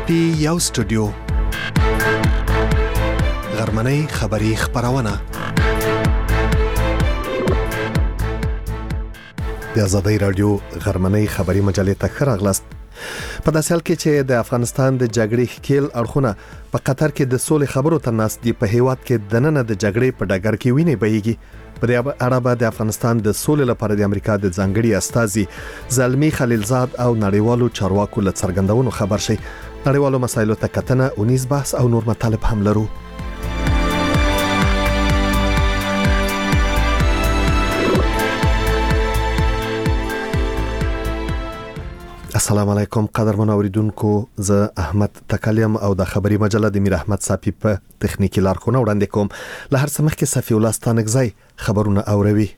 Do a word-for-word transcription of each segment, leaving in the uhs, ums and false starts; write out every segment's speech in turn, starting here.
پی یو سټوډیو غرمنۍ خبری خبرونه د آزادۍ رادیو غرمنۍ خبری مجلې ته خراغلاست. په داسې حال کې چې د افغانستان د جګړې ښکیل اړخونه په قطر کې د سولې خبرو ته ناست دي، په هیواد کې دننه د جګړې په ډګر کې ویني بهیږي. په دې اړه به د افغانستان د سولې لپاره د امریکا د ځانګړي استازي زلمی خلیلزاد او نړیوالو چارواکو له څرګندونو خبر شي. نړیوالو مسایلو ته کتنه، اونیز بحث او نور مطالب هم لرو. السلام علیکم قدرمن اوریدونکو، زه احمد تکلیم او د خبري مجله د میر احمد صافی په تخنیکی لارښوونه وړاندې کوم. له هر څه مخکې صفی الله ستانکزی خبرونه اوروي.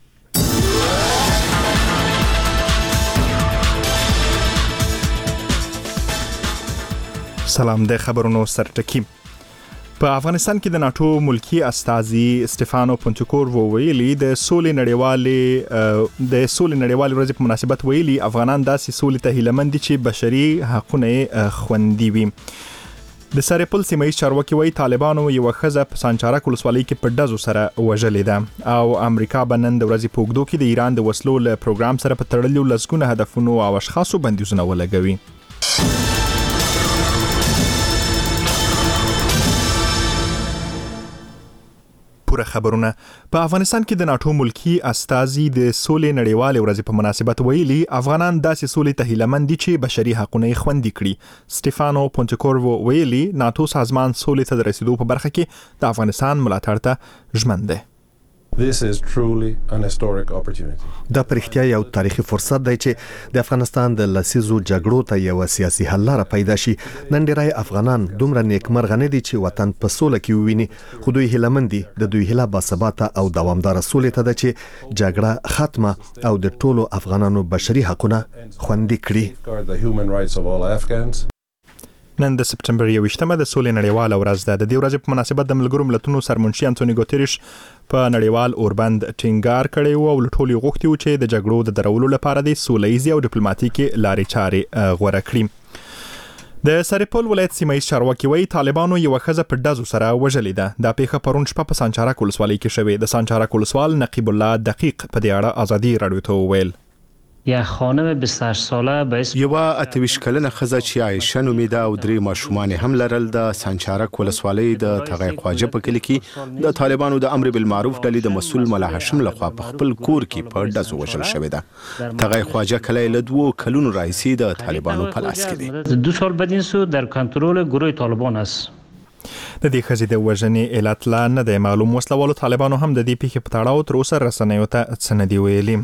سلام، د خبرونو سرټکی. په افغانستان کې د ناتو ملکی استازي سټيفانو پونتکور وویلي د سولې نړیوالې د سولې نړیوالې ورځې په مناسبت ویلي افغانان داسې سولې ته هیلهمند دي چې بشري حقوقونه خوندي وي. د سرپل سیمه ییز چارواکي وایي طالبانو یو ښځه په سانچارک ولسوالۍ کې په ډزو سره وژلې ده او امریکا بنن د ورځې په اوږدو کې د ایران د وسلو له پروګرام سره په تړلو لسګونه هدفونو او اشخاصو بندیزونه ولګوي. پوره خبرونه. په افغانستان کې د ناتو ملکی استازي د سولې نړیوالې ورځې په مناسبت ویلي افغانان داسې سولې ته هیلهمند دي چې بشري حقوقونه خوندي کړي. سټيفانو پونتکور ویلي ناتو سازمان سولې ته د رسیدو په برخه کې د افغانستان ملاتړ ته ژمن دی. This is truly an historic opportunity. دا پرختیا یو تاریخي فرصت دی چې د افغانستان د لسیزو جګړو ته یو سیاسي حل لاره پیدا شي. نن ډیری افغانان دومره نیکمرغه نه دي چې وطن په سوله کې وویني، خو دوی هیلهمند دي د دوی هیله باثباته او دوامدار سولې ته ده چې جګړه ختمه او د ټولو افغانانو بشري حقوقونه خوندي کړي. The human rights of all Afghans. نن د سپټمبر یوویشتمه د سولې نړیواله ورځ ده. د دې ورځې په مناسبت د ملګرو ملتونو سرمنشي انټونی ګوتریش په نړیوال اوربند ټینګار کړی و او ټولې غوښتي و چې د جګړو د درولو لپاره د سولهییزې او ډیپلوماټیکي لارې چارې غوره کړي. د سرپل ولایت سیمه ییز چارواکي وایي طالبانو یو ښځه په ډزو سره وژلې ده. دا پیښه پرون شپه په سانچارک ولسوالۍ کې شوې. د سانچارک ولسوال نقیب الله دقیق په دې اړه آزادي رادیو ته وویل. یا خانم بیست و هشت ساله به اسم یو اتویش کلنه ښځه چې عایشه نومیده او درې ماشومان هم لرل د سانچارک ولسوالۍ د تغی خواجه په کلی کې د طالبانو د امر بالمعروف ډلې د مسؤل ملا هاشم لخوا په خپل کور کې په ډزو وژل شوې ده. تغی خواجه کلی له دوو کلونو راهیسې د طالبانو په لاس کې دی. دو سال بعد این سو در کنترل گروه طالبان است. د دې ښځې د وژنې علت لا نه دی معلوم. وسلوالو طالبانو هم د دې پیښې په تړاو تر اوسه رسنیو ته څه نه دي ویلي.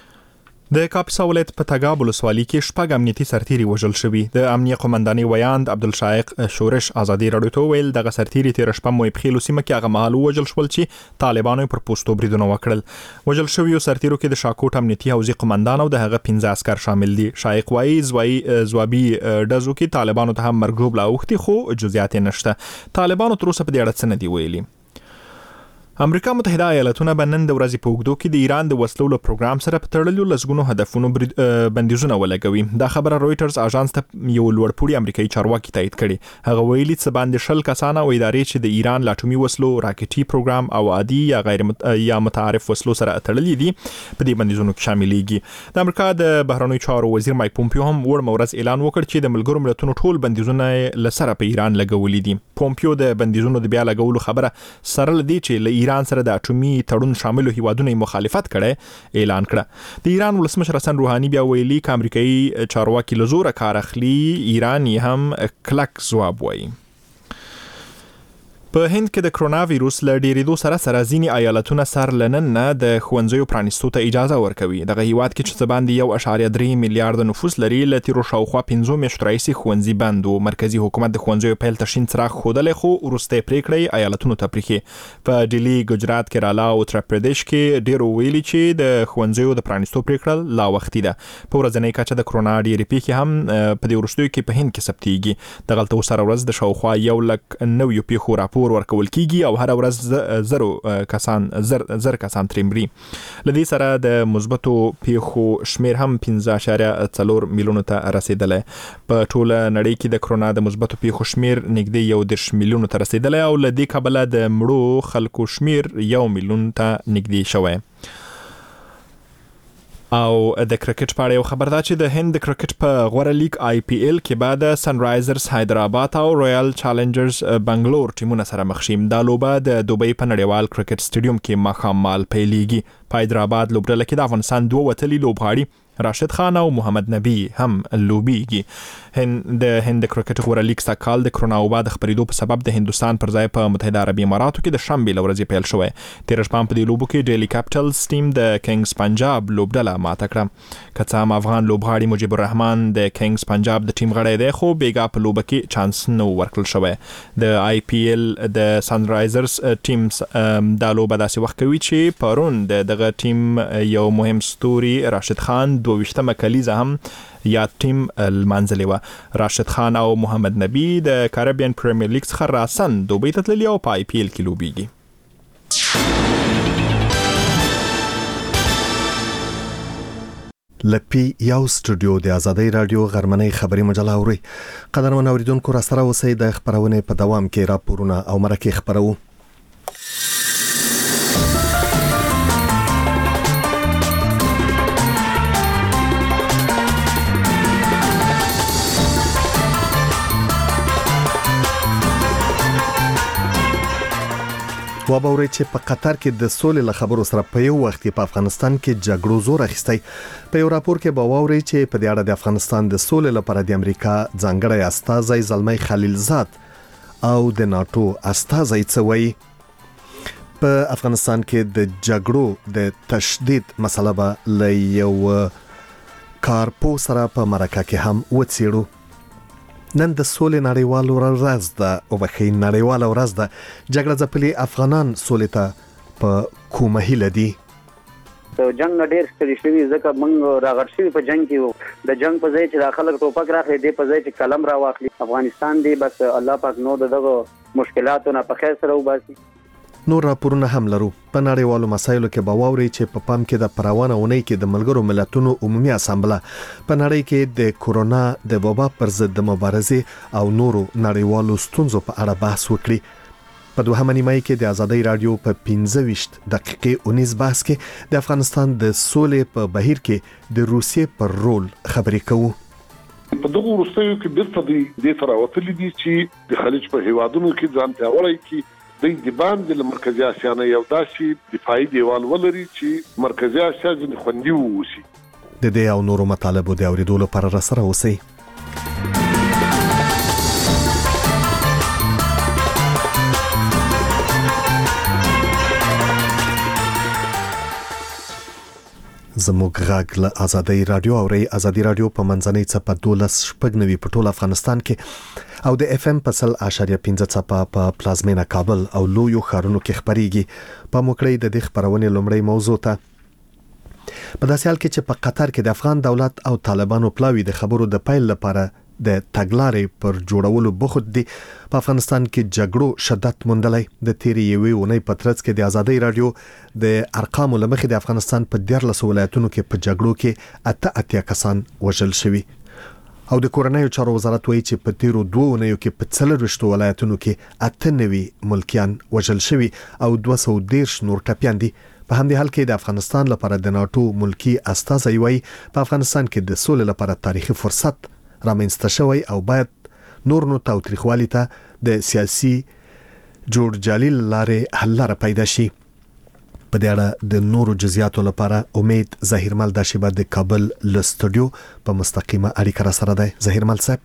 د کاپیسا ولایت په تګاب ولسوالۍ کې شپږ امنیتي سرتیري وژل شوي. د امنیه قومندانۍ ویاند عبدالشایق شورش آزادي رادیو ته ویل دغه سرتیري تیر شپه مویب خیلو سیمه کې هغه مهال وژل شول چې طالبانو پر پوستو بریدونه وکړل. وژل شویو سرتیرو کې د شاکوټ امنیتي حوزې قومندان او د هغه پنځه عسکر شامل دي. شایق وایي زوی زوابي ډزو کې طالبانو ته هم مرګ ژوبله اوښتي خو جزئیات نشته. طالبانو تر اوسه په دې اړه څه نه دي ویلي. امریکا متحده ایالاتونه به نن د ورځې په اوږدو کې د ایران د وسلو له پروګرام سره په تړلو لسګونو هدفونو بندیزونه ولګوي. دا خبره رویټرز اژانس ته یو لوړپوړي امریکایي چارواکي تایید کړي. هغه ویلي څه باندې شل کسان او ادارې چې د ایران لا اټومي وسلو، راکټي پروګرام او عادي یا غیر مت... یا متعارف وسلو سره تړلي دي په دې بندیزونو کې شاملېږي. د امریکا د بهرنیو چارو وزیر مایک پومپیو هم وړ مورز اعلان وکړ چې د ملګرو ملتونو ټول بندیزونه لسره په ایران لګولي دي. پومپیو د بندیزونو د بیا لګولو خبره سره لدی چې له ایران سره د اټومي تړون شاملو هیوادونو مخالفت کړي اعلان کړه. د ایران ولسمشر حسن روحاني بیا ویلي چې امریکایي چارواکي له زوره کار اخلي، ایران یې هم کلک ځواب وایي. په هند کې د کرونا وایروس له ډیریدو سره سره ځینې ایالتونه سر لنن نه د ښوونځیو پرانیستو ته اجازه ورکوي. دغه هیواد کې چې څه باندې یو اعشاریه درې میلیارډ نفوس لري له تیرو شاوخوا پنځو میاشتو راهیسې ښوونځي بند و. مرکزي حکومت د ښوونځیو پیل ته شین څراغ ښودلی خو وروستۍ پرېکړه ایالتونو ته پرېښې. په ډیلي، ګجرات، کیرالا او اتر پردیش کې ډیرو ویلي چې د ښوونځیو د پرانیستو پرېکړه لا وختي ده. په ورځنۍ کچه د کرونا ډېرې پیښې هم په دې وروستیو کې په هند کې ثبتېږي. دغلته اوس هره ورځ د شاوخوا یو لک نویو پیښو راپور پور ورکول کیږي او هر ورځ زرو کسان زر زر کسان ترمري. لدې سره د مثبتو پیښو شمیر هم پنځه اعشاریه څلور میلیونو ته رسیدلی. په ټوله نړۍ کې د کرونا د مثبتو پیښو شمیر نږدې یو دېرش میلیونو ته رسیدلی او لدې کبله د مړو خلکو شمیر یو میلیون ته نږدې شوی. او د کرکټ په اړه یو خبر دا چې د هند د کرکټ په غوره لیگ آی پی ایل کې بعد سن رایزرز حیدرآباد او رویال چالنجرز بنگلور ټیمونه سره مخ شي. دا لوبه د دوبۍ په نړیوال کرکټ سټیډیوم کې ماښام مال پیلېږي. په حیدرآباد لوبډله کې د افغانستان دوه وتلي لوبغاړي راشد خان او محمد نبی هم لوبېږي. هند د هند د کرکټ غوره لیگ سکال د کرونا وبا د خپرېدو په سبب د هندستان پر ځای په متحده عربي اماراتو کې د شنبې له ورځې پیل شوی. تېره شپه په دې لوبو کې ډیلی کیپټلز ټیم د کینګز پنجاب لوبډله ماته کړه. که څه هم افغان لوبغاړي مجيب الرحمن د کینګز پنجاب د ټیم غړی دی خو بیګا په لوبه کې چانس نه ورکړل شوی. د آی پی ایل د سن رایزرز ټیم دا لوبه داسې وخت کوي چې پرون د دغه ټیم یو مهم ستوري راشد خان دوه ویشتمه کلیزه هم یا ټیم المنځلې وه. راشد خان او محمد نبی د کاربین پریمیر لیګ څخه راسن دوبۍ ته تللي او په آی پی ایل کې لوبېږي. لپی یو سټوډیو د آزادۍ رادیو غرمنۍ خبري مجله اوري. قدرمن اوریدونکو را سره اوسئ. د خبرونې په دوام کې راپورونه او مرکې خبرو. وبوري چې په قطر کې د سولې له خبرو سره په یو وخت کې په افغانستان کې جګړو زور اخیستی. په یو راپور کې به واوري چې په دې اړه د افغانستان د سولې لپاره د امریکا ځانګړی استازی زلمی خلیلزاد او د ناتو استازی څه وایي. په افغانستان کې د جګړو د تشدید مسله به له یو کارپو سره په مرکه کې هم وڅېړو. نن د سولې نړیوال ورځ ده او بخې نړیوال ورځ ده. جګړه ځپلي افغانان سولې ته په کومه هیله دي؟ د جنگ ډېر ستړي شوي ځکه موږ راغټ شوي په جنگ کې وو. د جنگ په ځای چې دا خلک ټوپک راخلي دی په ځای چې قلم را واخلي. افغانستان دی بس الله پاک نو دغه مشکلاتونه په خیر سره وباسي. نور راپورونه هم لرو. په نړیوالو مسایلو کې به واوري چې په پام کې د پروانه اونۍ کې د ملګرو ملتونو عمومي اسامبله په نړۍ کې د کورونا د وبا پر ضد د مبارزې او نورو نړیوالو ستونزو په اړه بحث وکړي. په دوهمه نیمه کې د آزادۍ رادیو په پنځه ویشت دقیقې اونیز بحث کې د افغانستان د سولې په بهیر کې د روسیې پر رول خبرې کوو. په دغه وروستیو کې بیرته د سره وتلي دي چې د خلیج په هیوادونو کې ځان پیاوړی کړي. د دیبان د مرکزی اسیا نه یو داسې دفاعي دیوال ولري چې مرکزی اسیا ځنې خوندي ووسی. د دې او نورو مطالبو د اوریدلو لپاره را سره اوسئ. زموږ غږ له آزادۍ رادیو اوري. آزادۍ رادیو په منځنۍ څپه دولس شپږ نوي په ټول افغانستان کې او د اف ام په سل اشاریه پنځه څپه په پلازمینه کابل او لویو ښارونو کې خبريږي. په موکړی د دې خبرونې لومړی موضوع ته په داسې حال کې چې په قطر کې د افغان دولت او طالبانو پلاوی د خبرو د پیل لپاره د تګلارې پر جوړولو بخود دي. په افغانستان کې جګړو شدت موندلی. د تیرې یوې اونۍ په ترڅ کې د آزادۍ رادیو د ارقامو له مخې د افغانستان په دیارلس ولایتونو کې په جګړو کې اته اتیا کسان وژل شوي او د کورنیو چارو وزارت وایي چې په تیرو دوه اونیو کې په څلرویشتو ولایتونو کې اته نوي ملکیان وژل شوي او دوه سوه دېرش نور ټپیان دي. په همدې حال کې د افغانستان لپاره د ناتو ملکی استازی وایي په افغانستان کې د سولې لپاره تاریخي فرصت رامنځته شوی او باید نور نو تاوتریخوالي ته د سیاسي جوړجالي لارې حل لاره پیدا شي. په دې اړه د نورو جزئیاتو لپاره امید ظهیرمل د شیبه د کابل ل سټوډیو په مستقیمه اړیکه را سره دی. ظهیرمل صاحب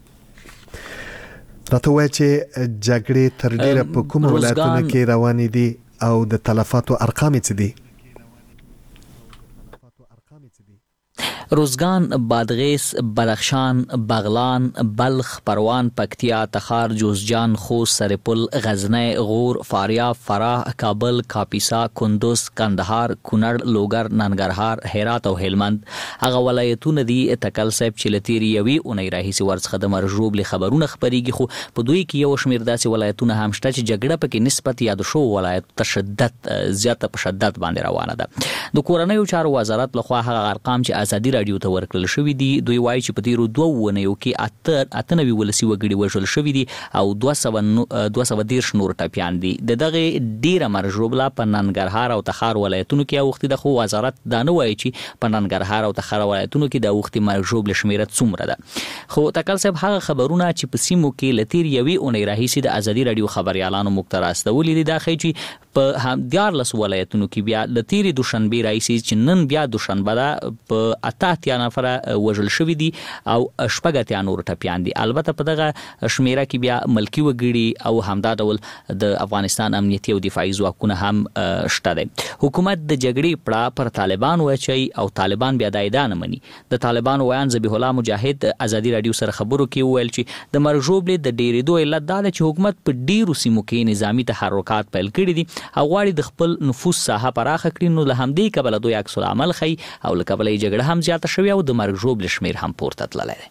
راته وایي چې جګړې تر ډیره په کوم ولایتونو کې روانې دي او د تلفاتو ارقام څه دي؟ روزگان، بادغیس، بدخشان، بغلان، بلخ، پروان، پکتیا، تخار، جوزجان، خوست، سرپل، غزنی، غور، فاریاب، فراه، کابل، کاپیسا، کندوز، کندهار، کونړ، لوګر، ننګرهار، هرات او هلمند هغه ولایتونه دي تکل صاحب چې لتیری یوي اونۍ راهیسي ورڅخه د مرجوب له خبرونه خبريږي، خو په دوی کې یو شمیر داسې ولایتونه هم شته چې جګړه پکې نسبت یاد شو ولایت تشدد زیاته په شدت باندې روانه ده. د کورنیو چارو وزارت لخوا هغه ارقام چې ازادي رادیو ته ورکړل شوی دي دوی وایي چې په تیرو دوه ونیو کې اته اته نوي ولسی وګړي وژل شوی دي او دوه سوه دیرش نور ټپیان دي. د دغه ډیره مرجوبله په ننګرهار او تخار ولایتونو کې اوختي د خو وزارت دا نه وایي چې په ننګرهار او تخار ولایتونو کې د اوختي مرجوب لشمیره څومره ده. خو تکل صاحب هغه خبرونه چې په سیمو کې لتیر یوي اونۍ راهیسي د ازادي رادیو خبريالانو مقتراستولې دي دا خي چې په هم دیارلس ولایتونو کې بیا لتیری دوشنبه راهیسي چې نن بیا دوشنبه ده په اته اتیا نفره وژل شوی دي او شپږ اتیا نور ټپیان دي. البته په دغه شمیره کې بیا ملکی وګړي او همدا ډول د افغانستان امنیتي او دفاعي ځواکونه هم شته دي. حکومت د جګړې پړه پر طالبان وچی او طالبان بیا دایدان مني. د طالبان ویان ذبیح الله مجاهد ازادي رادیو سره خبرو کې ویل چې د مرجوب له د ډیرېدو علت دا چې حکومت په ډیرو سیمو کې نظامی تحرکات پیل کړي دي او غواړي د خپل نفوذ ساحه پراخه کړي. نو له همدې کبله دوی عکس العمل خي او له کبله جګړه هم زیاته شوی او د مرجوب لشمیر هم پورته تللی دی.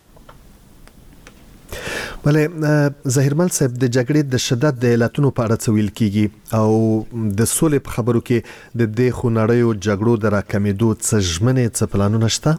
بلې ظاهرمل صاحب د جګړې د شدت د علتونو په اړه څه ویل کیږي او د سولې په خبرو کې د دې خونړیو جګړو د راکمېدو څه ژمنې څه پلانونه شته؟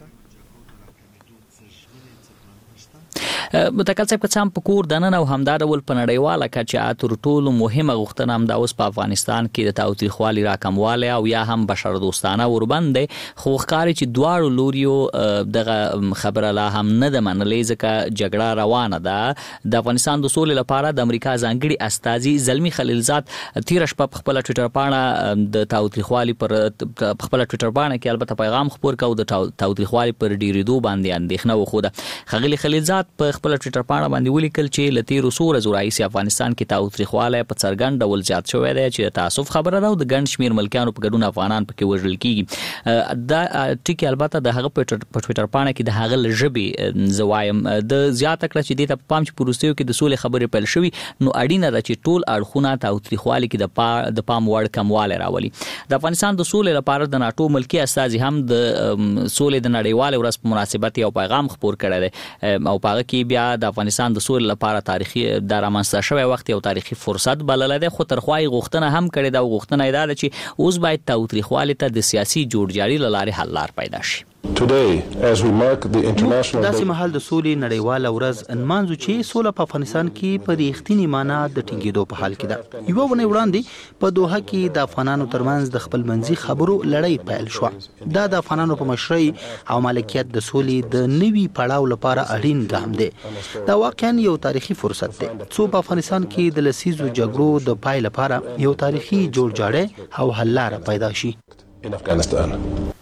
متکل صاحب که څم په کور دنن او همدا ډول په نړیواله کچه تر ټولو مهمه غوښتنه هم دا اوس په افغانستان کې د تاوتریخوالي راکمواله او یا هم بشر دوستانه وربند خو ښکاري چې دواړو لوریو دغه خبره لا هم نه ده منلې ځکه جګړه روانه ده. د افغانستان د سولې لپاره د امریکا ځانګړي استازي زلمی خلیلزاد تیر شپه په خپل ټوئیټر باندې د تاوتریخوالي پر خپل ټوئیټر باندې کې البته پیغام خپور کاوه د تاوتریخوالي پر ډیریدو باندې اندېښنه وخوده. خغلی خلیلزاد په خپل ټوئیټر باندې باندې ولیکل چې لتیرو سور زورایسي افغانستان کې تاوتریخواله په څرګند ډول زیات شوی دی چې تاسف خبره ده او د ګڼ شمیر ملکیانو په ګډون افغانان پکې وژل کیږي. دا ټکی البته د هغه په ټوئیټر باندې کې د هغه لژبي زوایم د زیات کړه چې د ته پام چې پروستیو کې د سولې خبرې پیل شوی نو اړینه ده چې ټول اړخونه تاوتریخواله کې د پا د پام وړ کمواله راولي. د افغانستان د سولې لپاره د ناتو ملکی استازي هم د سولې د نړیوال ورځ په مناسبت یو پیغام خپور کړی دی او پاغه کې بیا د افغانستان د سولې لپاره تاریخي د رامنځته شوی وخت یو تاریخي فرصت بلل دی. خو ترخوای غوښتنه هم کړې ده او غوښتنه یې ده چې اوس باید تاوتریخوالي ته د سیاسي جوړجاړي لارې حل لار پیدا شي. Today, as we mark the international داسې مهال د سولې نړیواله ورځ نمانځو چې سوله په افغانستان کې په رښتینې معنا د ټینګېدو په حال کې ده. یوه ونې وړاندې په دوحه کې د افغانانو ترمنځ د خپلمنځي خبرو لړۍ پیل شوه. دا د افغانانو په مشرۍ او مالکیت د سولې د نوي پړاو لپاره اړین ګام دی. دا واقعا یو تاریخي فرصت دی څو په افغانستان کې د لسیزو جګړو د پای لپاره یو تاریخي جوړجاړی او حل لاره پیدا شي. in Afghanistan.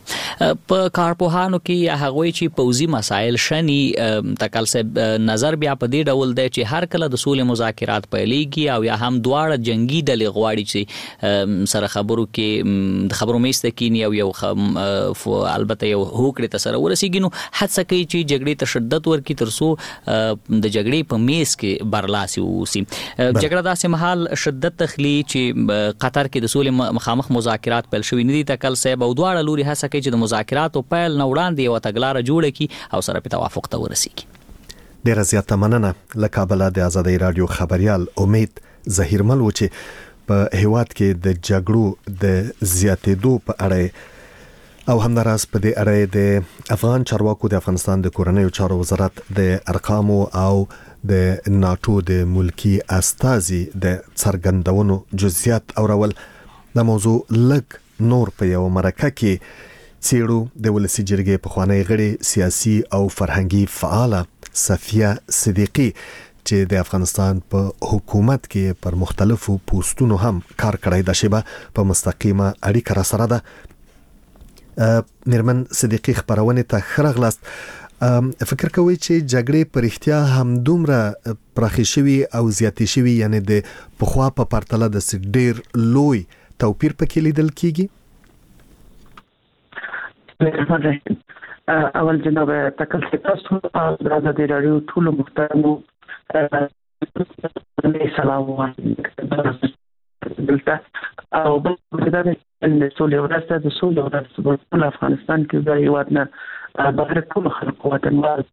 په کارپوهانو کې هغه چې پوزي مسایل شني تکل صاحب نظر بیا په دې ډول دی چې هر کله د سولې مذاکرات پیلېږي او یا هم دواړه جنگي ډلې غواړي چې سره خبرو کې د خبرو میسته کینی او یو البته یو هوکړه ته سره ورسیږي نو هڅه کوي چې جګړې ته شدت ورکړي ترڅو د جګړې په میز کې برلاسي ووسی. جګړه داسې محل شدت تخلي چې قطر کې د سولې مخامخ مذاکرات پیل شوي نه دي تکل صاحب او دواړه لوري هڅه کوي چې د مذاکرات او پیل نه وړاندې یو تګلاره جوړه کی او سره په توافق ته ورسیږي. ډیره زیاته مننه له کابل د آزادۍ رادیو خبريال امید ظهیرمل و چې په هیواد کې د جګړو د زیاتېدو په اړه او همداراز په دې اړه د افغان چارواکو د افغانستان د کورنیو چارو وزارت د ارقامو او د ناتو د ملکی استازي د څرګندونو جزئیات اورول. د موضوع لګ نور په یو مرکه کې سیرو د ولسی جرګې په خوانی غړي سیاسي او فرهنګي فعاله صفیه صدیقی چې د افغانستان په حکومت کې پر مختلفو پوسټونو هم کار کړی د شیبه په مستقیمه اړیکه را سره ده. میرمن صدیقی خبرونه ته خرغلاست. فکر کوي چې جګړې پر احتیا هم دومره پراخي شوی او زیاتې شوی یعنی د پخوا په پرتله د ډیر لوی توپیر پکې لیدل کیږي؟ اول جناب تکل تاسو د رادیو ټول محترمو سلام علیکم دلته او بل دا د سولې ورځ د سولې ورځ په افغانستان کې د یو نه بهر ټول خلکو وطنوال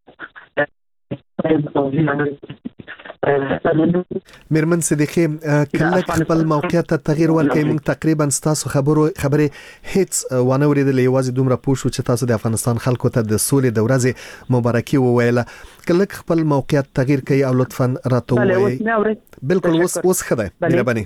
میرمن صدیقی کله خپل موقعیت ته تغییر ورکړي موږ تقریبا تاسو خبرو خبره هیڅ ونه اوریدلې یوازې دومره پوه شو چې تاسو د افغانستان خلکو ته د سولې د ورځې مبارکي وویله کله خپل موقعیت تغییر کړي او لطفا راته ووایي بالکل اوس اوس خدای مهرباني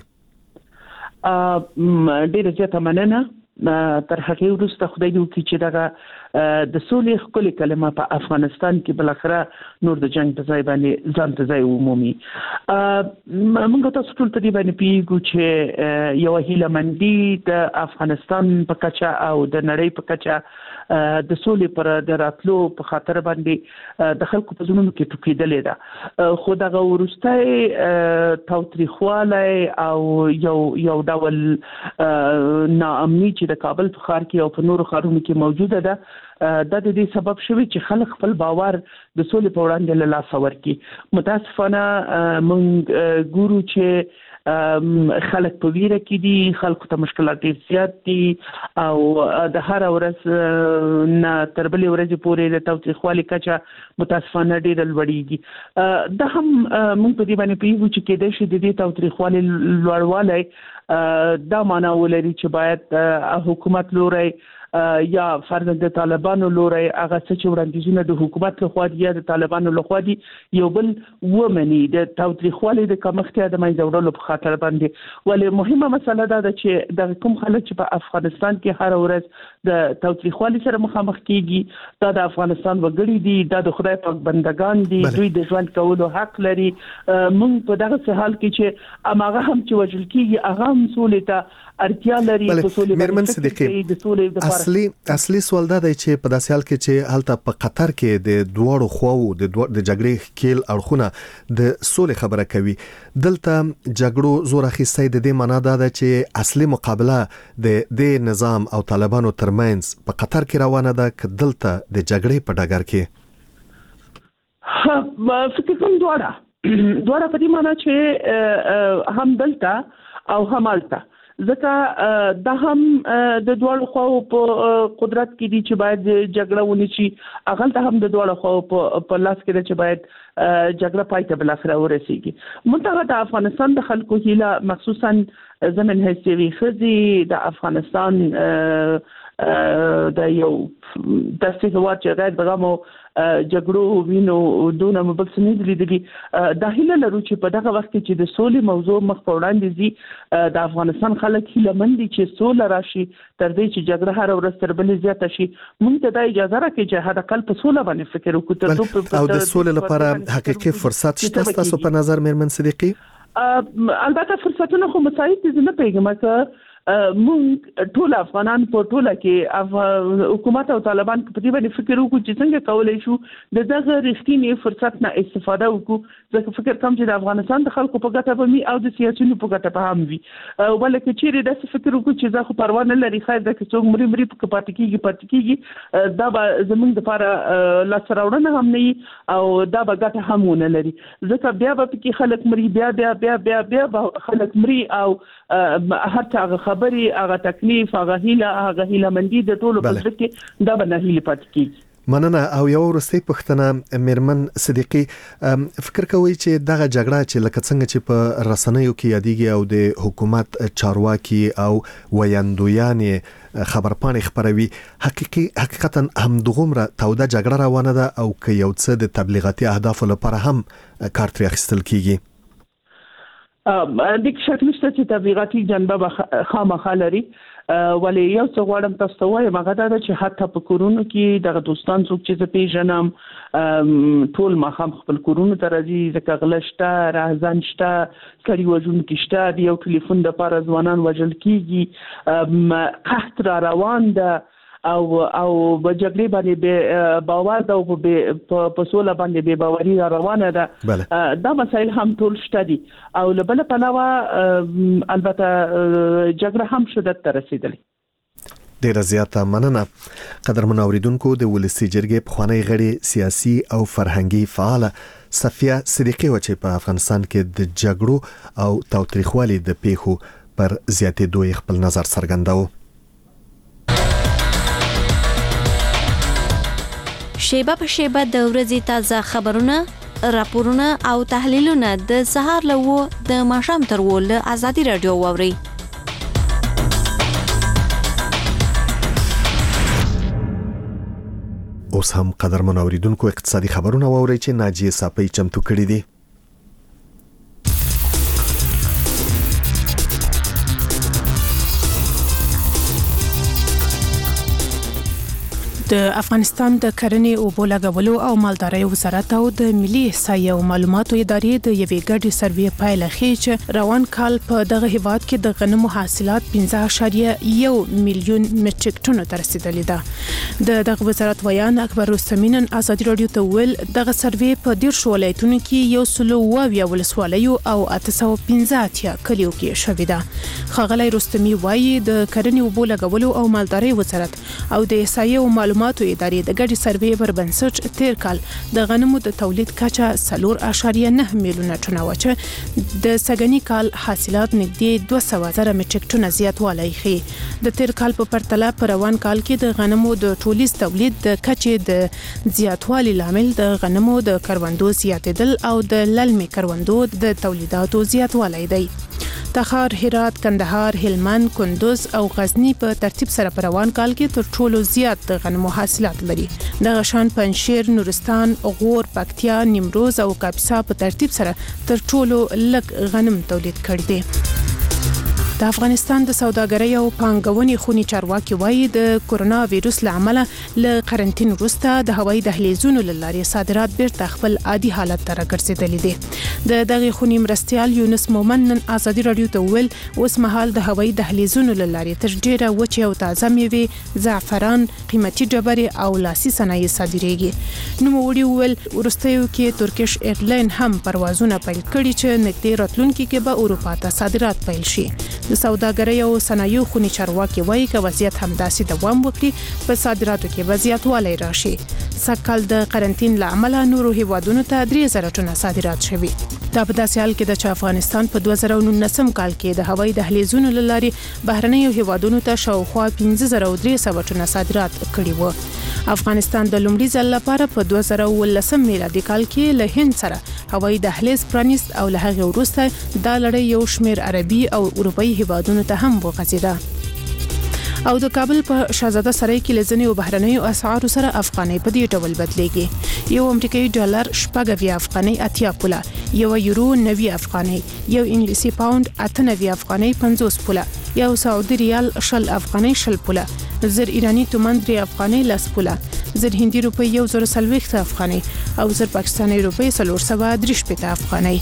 ا ډیره زیاته مننه تر هغه وروسته خدای دې وکړي چې دغه د سولې خپل کلمه په افغانستان کې بل اخره نور د جنگ په ځای باندې ځان ته ځای ومومي موږ تاسو ټول ته دی باندې پیګو چې یو هیله مندي د افغانستان په کچا او د نړۍ په کچا د سولې پر د راتلو په خاطر باندې د خلکو په زړونو کې ټوکېدلې ده خو دغه ورسته تاوتریخواله او یو یو ډول ناامني چې د کابل په ښار کې او په نورو ښارونو کې موجوده ده دا د دې سبب شوی چې خلک خپل باور د سولې په وړاندې له لاسه ورکړي متاسفانه موږ ګورو چې خلک په ویره کې دي خلکو ته مشکلات ډېر زیات دي او د هر ورځ نه تر بلې ورځې پورې د تاوتریخوالي کچه متاسفانه ډېره لوړېږي دا هم موږ په دې باندې پوهېږو چې کېدای شي د دې تاوتریخوالي لوړوالی دا معنا ولري چې باید حکومت لوري یا فرض د طالبانو لوري هغه څه چې وړاندیزونه د حکومت لخوا دي یا د طالبانو لخوا دي یو بل ومني د تاوتریخوالي د کمښت یا د منځه وړلو په خاطر باندې ولې مهمه مسله دا ده چې د کوم خلک چې په افغانستان کې هر ورځ د تاوتریخوالي سره مخامخ کیږي دا د افغانستان وګړي دي دا د خدای پاک بندگان دي دوی د ژوند کولو حق لري موږ په دغه حال کې چې اماغه هم چې وجل کیږي هغه هم سولې ته اړتیا لري په سولې میرمن صدیقی اصلي اصلي سوال دا دی چې په داسې حال کې چې هلته په قطر کې د دوړو خواو د د جګړې کېل اړخونه د سولې خبره کوي دلته جګړو زور اخیستی د دې معنا دا ده چې اصلي مقابله د د نظام او طالبانو ترمنځ په قطر کې روانه ده که دلته د جګړې په ډګر کې فکر کوم دواړه دواړه په دې معنا چې هم دلته او هم هلته ځکه دا هم د دوړو خو په قدرت کې دي چې باید جګړه ونی شي هغه ته هم د دوړو خو په لاس کې چې باید جګړه پای ته بل اخره ورسیږي منتها د افغانستان د خلکو هیله مخصوصا زمن حسابي خزي د افغانستان د یو داسې هوا چې غیر برامو جګړو وینو دونه مبل سنید لیدلی د هیله لرو چې په دغه وخت کې چې د سولې موضوع مخ په وړاندې زی د افغانستان خلک هیله مند دي چې سوله راشي تر دې چې جګړه هر ورځ تر بلې زیاته شي موږ ته د اجازه راکړي چې هر کال په سوله باندې فکر وکړو او د سولې لپاره حقيقي فرصت شته تاسو په نظر میرمن صدیقی البته فرصتونه خو مساعد دي نه پیګم که مونږ ټول افغانان په ټوله کې حکومت او طالبان په دې باندې فکر وکړو چې څنګه کولای شو د دغه رښتینی فرصت نه استفاده وکړو ځکه فکر کوم چې د افغانستان د خلکو په ګټه به می او د سیاسيونو په ګټه به هم وي ولکه چیرې د فکر وکړو چې ځکه پروا نه لري خیر د څوک مری مری په پاتې کېږي پاتې کېږي دا به زمونږ لپاره لاس راوړنه هم نه او دا به ګټه هم نه لري ځکه بیا به کې خلک مری بیا بیا بیا بیا بیا خلک مری او هر څه خبري هغه تکلیف هغه هیله هغه هیله مندي د ټولو په ځکه کې دا به نه هیله پات کیږي مننه او یو ورستۍ پښتنه میرمن صدیقی فکر کوي چې دغه جګړه چې لکه څنګه چې په رسنیو کې یادېږي او د حکومت چارواکي او ویاندویان خبرپاڼې خبروي حقيقي حقیقتا هم دغومره توده جګړه روانه ده او که یو څه د تبلیغاتي اهداف لپاره هم کار تر اخیستل کیږي د شکل نشته چې تبلیغاتي جنبه خامخا لري ولی یو څه غواړم تاسو ته وایم هغه دا چې حتی په کورونو کې دغه دوستان څوک چې زه پیژنم ټول ماښام خپل کورونو ته راځي ځکه غله شته راهزن شته سړي وژونکي شته د یو ټلیفون دپاره ځوانان وژل کېږي قحط را روان ده او او بجګړې باندې به باور دا په په سوله باندې به باوري روانه ده دا مسایل هم ټول شته دي او لبل په علاوه البته جګړه هم شدت ته رسیدلې ډیره زیاته مننه. قدرمن اوریدونکو، د ولسی جرګې پخوانی غړي سیاسي او فرهنګي فعال صفیه صدیقی و چې په افغانستان کې د جګړو او تاوتریخوالي د پیښو پر زیاتېدو خپل نظر څرګنداوه. شیبه په شیبه د ورځې تازه خبرونه، راپورونه او تحلیلونه د سهار له د ماښام تر و له ازادي رادیو واوري. اوس هم قدرمن اوریدونکو اقتصادي خبرونه واوري چې ناجیه صافی چمتو کړي دي. د افغانستان د کرنې او بولګولو او مالدارۍ وزارت او د ملي احصایې او معلوماتو ادارې د یوې ګډې سروې پایله ښیي چې روان کال په دغه هیواد کې د غنمو حاصلات پنځه اعشاریه یو میلیون میټریک ټنو ته رسیدلی ده. د دغه وزارت ویان اکبر رستمی نن ازادي رادیو ته ویل دغه سروې په ډیر ولایتونو کې یو سل او اویا ولسوالیو او اته سوه پنځه اتیا کلیو کې شوې ده. ښاغلی رستمی وایي د کرنې او بولګولو او مالدارۍ وزارت او د احصایې او معلوماتو ادارې د ګډې سروې پر بنسټ تیر کال د غنمو د تولید کچه څلور اعشاریه نه میلیونه ټنه و چې د سږني کال حاصلات نږدې دوه سوه زره میټریک ټنه زیاتوالی ښیي. د تیر کال په پرتله په روان کال کې د غنمو د ټولیز تولید د کچې د زیاتوالي لامل د غنمو د کروندو زیاتېدل او د للمي کروندو د تولیداتو زیاتوالی دی. تخار، هرات، کندهار، هلمند، کندوز او غزنی په ترتیب سره په روان کال کې تر ټولو زیات د غنمو حاصلات لري. دغه شان پنځشیر، نورستان، غور، پکتیا، نیمروز او کاپیسا په ترتیب سره تر ټولو لږ غنم تولید کړي دي. د افغانستان د سوداګرۍ او پانګونې خونی چارواکي وایي د کورونا وایروس له امله له قرنټین وروسته د هوایي دهلیزونو له لارې صادرات بیرته خپل عادي حالت ته راګرځېدلي دي. د دغه خونی مرستیال یونس مومن نن ازادي رادیو ته ویل اوس مهال د هوایي دهلیزونو له لارې تر ډیره وچې او تازه میوې، زعفران، قیمتي ډبرې او لاسي صنایع صادریږي. نوموړي ویل وروستیو کې ترکیش ایرلاین هم پروازونه پیل کړي چې نږدې راتلونکي کې به اروپا ته صادرات پیل شي. د سوداګرۍ او صنایعو خونی چارواکي وایي که وضعیت همداسې دوام وکړي په صادراتو کې به زیاتوالی راشي. سږکال د قرنټین له امله نورو هیوادونو ته درې زره ټنه صادرات شوي. دا په داسې حال کې ده چې افغانستان په دوه زره نولسم کال کې د هوایي دهلیزونو له لارې بهرنیو هیوادونو ته شاوخوا پنځه زره درې سوه ټنه صادرات کړي وو. افغانستان د لومړي ځل لپاره په دوه زره اوولسم میلادي کال کې له هند سره هوایي دهلیز پرانیست او له هغې وروسته دا لړۍ یو شمېر عربي او اروپایي هیوادونو ته هم وغځېده. او د کابل په شاهزاده سرای کې لزنې او بهرنیو اسعارو سره افغانۍ په دې ډول بدلېږي. یو امریکایي ډالر شپږ اویا افغانۍ اتیا پوله، یو یورو نوي افغانۍ، یو انګلیسي پاوند اته نوي افغانۍ پنځوس پوله، یو سعودي ریال شل افغانۍ شل پوله، زر ایرانی تومان درې افغانۍ لس پوله، زر هندي روپۍ یو زر څلوېښت افغانۍ او زر پاکستاني روپۍ څلور سوه درې شپېته افغانۍ.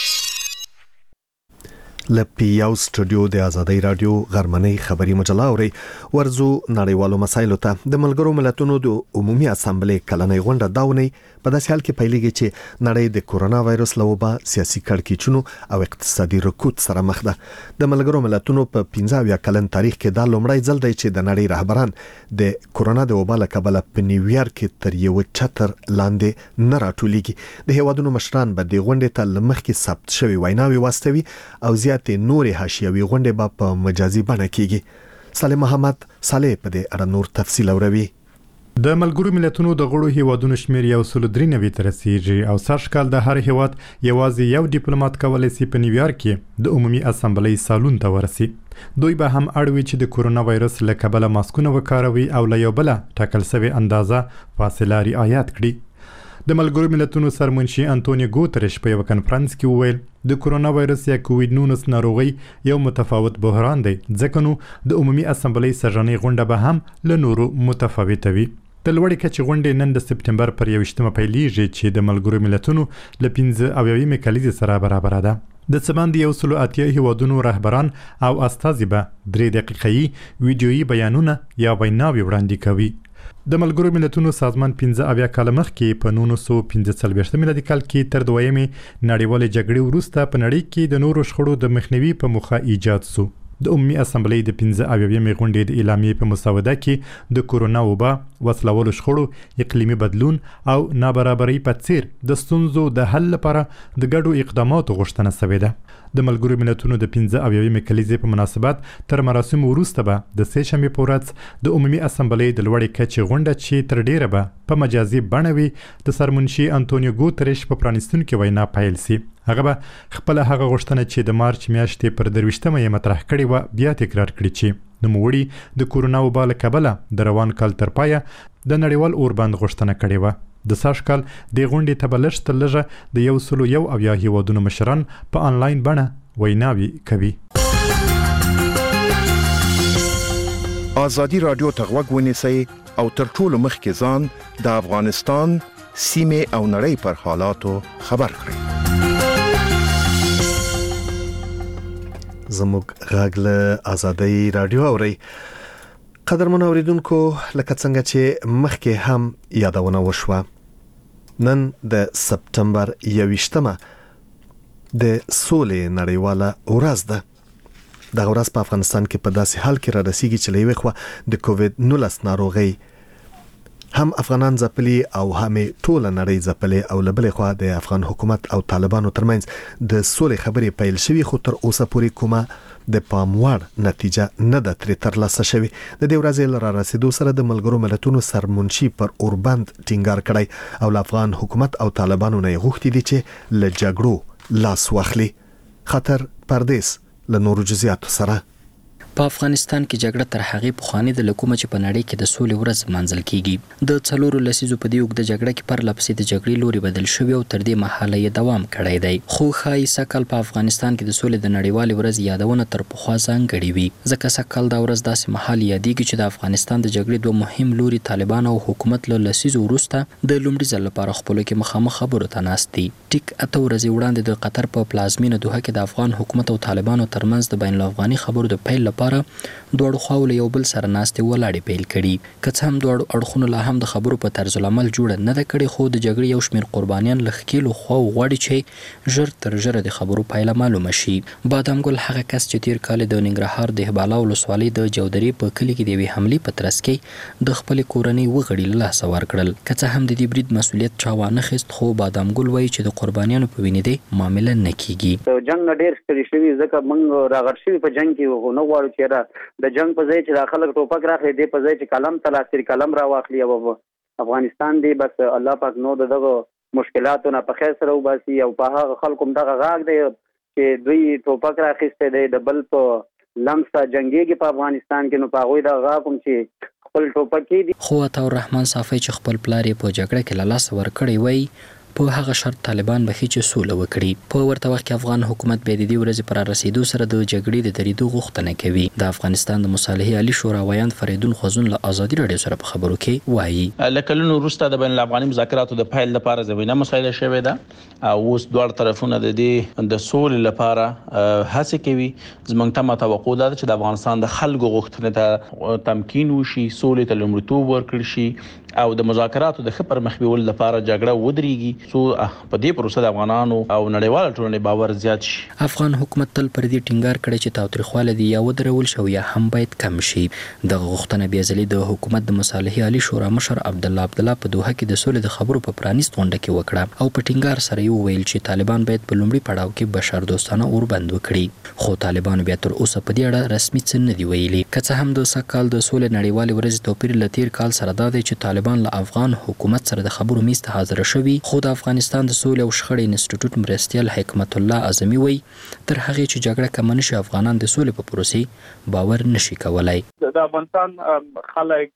لپیاو سټوډیو د ازادي رادیو غرمنۍ خبري مجله اوري. ورزو نړیوالو مسایلو ته د ملګرو ملتونو د عمومي اسامبلې کلنۍ غونډه داوني په داسې حال کې پیلېږي چې نړۍ د کورونا وایروس له وبا سیاسي کړکېچونو او اقتصادي رکود سره مخ ده. د ملګرو ملتونو په پنځه اویا کلن تاریخ کې دا لومړی ځل دی چې د نړۍ رهبران د کورونا د وبا له کبله په نیویارک کې تر یو چتر لاندې نه راټولیږي. د هیوادونو مشران به د غونډې ته لمخکې ثبت شوی ویناوي واستوي او زیات نورې حاشیوي غونډې به په مجازي بڼه کیږي. صالح محمد صالح په دې اړه نور تفصیل اوروي. د ملګرو ملتونو د غړو هیوادونو شمیر یو سل درې نوي ته رسیږي او سږ کال د هر هیواد یوازې یو ډیپلوماټ کولی شي په نیویارک کې د عمومي اسامبلې سالون ته ورسي. دوی به هم اړوي چې د کورونا وایروس له کبله ماسکونه وکاروي او له یو بل ټاکل شوی اندازه فاصله رعایت کړي. د ملګرو ملتونو سرمنشي انټونیو ګوتریش په یو کنفرانس کې وویل د کورونا وایروس یا کووډ نولس ناروغي یو متفاوت بحران دی ځکه نو د عمومي اسامبلې سږنۍ غونډه به هم له نورو متفاوته وي. د لوړې کچې غونډې نن د سپتمبر پر یوویشتمه پیلیږي چې د ملګرو ملتونو له پنځه اویاویمې کلیزې سره برابره ده. د څه باندې یو سل اتیا هیوادونو رهبران او استازي به درې دقیقې ویډیویي بیانونه یا ویناوې وړاندې کوي. د ملګرو ملتونو سازمان پنځه اویا کاله مخکې په نولس سوه پنځه څلوېښت میلادي کال کې تر دویمې نړیوالې جګړې وروسته په نړۍ کې د نورو شخړو د مخنیوي په موخه ایجاد شو. د عمومي اسمبلی د پنځه اویاومې غونډې د اعلامیې په مسوده کې د کورونا وبا، وسلوالو شخړو، اقلیمي بدلون او نابرابرۍ په څیر د ستونزو د حل لپاره د ګډو اقداماتو غوښتنه شوې ده. د ملګرو ملتونو د پنځه اویاومې کلیزې په مناسبت تر مراسمو وروسته به د سې شنبې په ورځ د عمومي اسمبلی د لوړې کچې غونډه چې تر ډیره به په مجازي بڼه وي د سرمنشي انټونیو ګوتریش په پرانیستونکې وینا پیل سي. هغه به خپله هغه غوښتنه چې د مارچ میاشتې پر درویشتمه یې مطرح کړې وه بیا تکرار کړي چې نوموړي د کورونا وبا له کبله د روان کال تر پایه د نړیوال اوربند غوښتنه کړې وه. د سږ کال د غونډې ته به لږ تر لږه د یو سلو یو اویا هیوادونو مشران په آنلاین بڼه ویناوي کوي. ازادي رادیو ته غوږ ونیسئ او تر ټولو مخکې ځان د افغانستان سیمې او نړۍ پر حالاتو خبر کړئ. زموږ غږ له ازادي رادیو اورئ. قدرمن اوریدونکو، لکه څنګه چې مخکې هم یادونه وشوه، نن د سپتمبر یویشتمه د سولې نړیواله ورځ ده. دغه ورځ په افغانستان کې په داسې حال کې را رسیږي چې له یوې خوا د کووډ نولس ناروغۍ هم افغانان ځپلي او هم ټوله نړۍ ځپلي، او له بلې خوا د افغان حکومت او طالبانو ترمنځ د سولې خبرې پیل شوي، خو تر اوسه پورې کومه د پام وړ نتیجه نه ده ترې ترلاسه شوې. د دې ورځې له را رسیدو سره د ملګرو ملتونو سرمنشي پر اوربند ټینګار کړی او له افغان حکومت او طالبانو نه غوښتي دي چې له جګړو لاس واخلي. خطر پردیس له نورو جزئیاتو سره. په افغانستان کې جګړه تر هغې پخوانۍ ده له کومه چې په نړۍ کې د سولې ورځ لمانځل کیږي. د څلورو لسیزو په دې اوږده جګړه کې پرله پسې د جګړې لوري بدل شوی او تر دې مهاله یې دوام کړی دی. خو ښایي سږکال په افغانستان کې د سولې د نړیوالې ورځ یادونه تر پخوا ځانګړې وي، ځکه سږکال دا ورځ داسې مهال یادېږي چې د افغانستان د جګړې دوه مهم لوري طالبان او حکومت له لسیزو وروسته د لومړي ځل لپاره خپلو کې مخامخ خبرو ته ناست دي. ټیک اته ورځې وړاندې د قطر په پلازمینه دوحه کې د افغان حکومت او طالبانو ترمنځ د بین الافغاني خبرو د پیل لپاره دواړو خواو یو بل سره ناستې ولاړې پیل کړي. که څه هم دواړو اړخونو لا هم د خبرو په طرز العمل جوړه نه ده کړې، خو د جګړې یو شمېر قربانیان له ښکېلو خواو غواړي چې ژر تر ژره د خبرو پایله معلومه شي. بادام ګل هغه کس چې تیر کال د ننګرهار د هباله ولسوالۍ د جودرې په کلي کې د یوې حملې په ترڅ کې د خپلې کورنۍ وغړي له لاسه ورکړل. که څه هم د دې برید مسؤلیت چا وانه خیست، خو بادام ګل وایي چې د قربانیانو په وینې دې معامله نه کیږي. جنگ ډېر ستړي شوي، ځکه موږ راغټ شوي په جنگ کې وو، نه غواړو چې د جنگ په ځای چې خلک ټوپک راخلي، دې په ځای چې قلم تلاسي قلم را واخلي او افغانستان دی بس الله پاک نو دغه مشکلاتو نه په خیر سره وباسي. او په هغه خلکو دغه غاګ دی چې دوی ټوپک راخسته دی د بل په لمسه جنگيږي په افغانستان کې، نو په هغه د غاکم چې خپل ټوپک دی. خو عطا الرحمن صافی چې خپل پلار یې په جګړه کې له لاسه ورکړی وای، په هغه شرط طالبان به هیڅ سوله وکړي. په ورته وخت کې افغان حکومت به د دې ورځې پر رسیدو سره د جګړې د دریدو غوښتنه کوي. د افغانستان د مصالحې عالی شورا ویاند فریدون خوزون له ازادي رادیو سره په خبرو کې وایي، لکلونو وروسته د بین الافغاني مذاکراتو د پیل لپاره زمینه مسایله شوې ده او اوس دوه طرفونه د دې د سولې لپاره هڅه کوي. زموږ ته توقع ده چې د افغانستان د خلکو غوښتنې ته تمکین وشي، سولې ته لومړیتوب ورکړل شي او د مذاکراتو د خبر مخبيول لپاره جګړه ودرېږي، سو په دې پروسه د افغانانو او نړیوال ټولنې باور زیات شي. افغان حکومت تل پر دې ټینګار کړی چې تاوتریخواله دی یا ودرول شو یا هم باید کم شي. د غوښتنه بیا ځلې د حکومت د مصالحې عالی شورا مشر عبد الله عبد الله په دوحه کې د سولې د خبرو په پرانیست غونډه کې وکړه او په ټینګار سره یې وویل چې طالبان باید په لومړي پړاو کې بشر دوستانه اوربند وکړي. خو طالبان بیا تر اوسه په دې اړه رسمي څه نه دی ویلي. که څه هم د سږکال د سولې نړیوالې ورځې توپیر له تیر کال سره دا دی چې طالبان له افغان حکومت سره د خبرو میز ته حاضر شوي، خو د افغانستان د سولې او شخړې انسټیټیوټ مرستیال حکمت الله اعظمي وایي تر هغه چې جګړه کم نشي افغانان د سولې په پروسې باور نشي کولای. د افغانستان خلک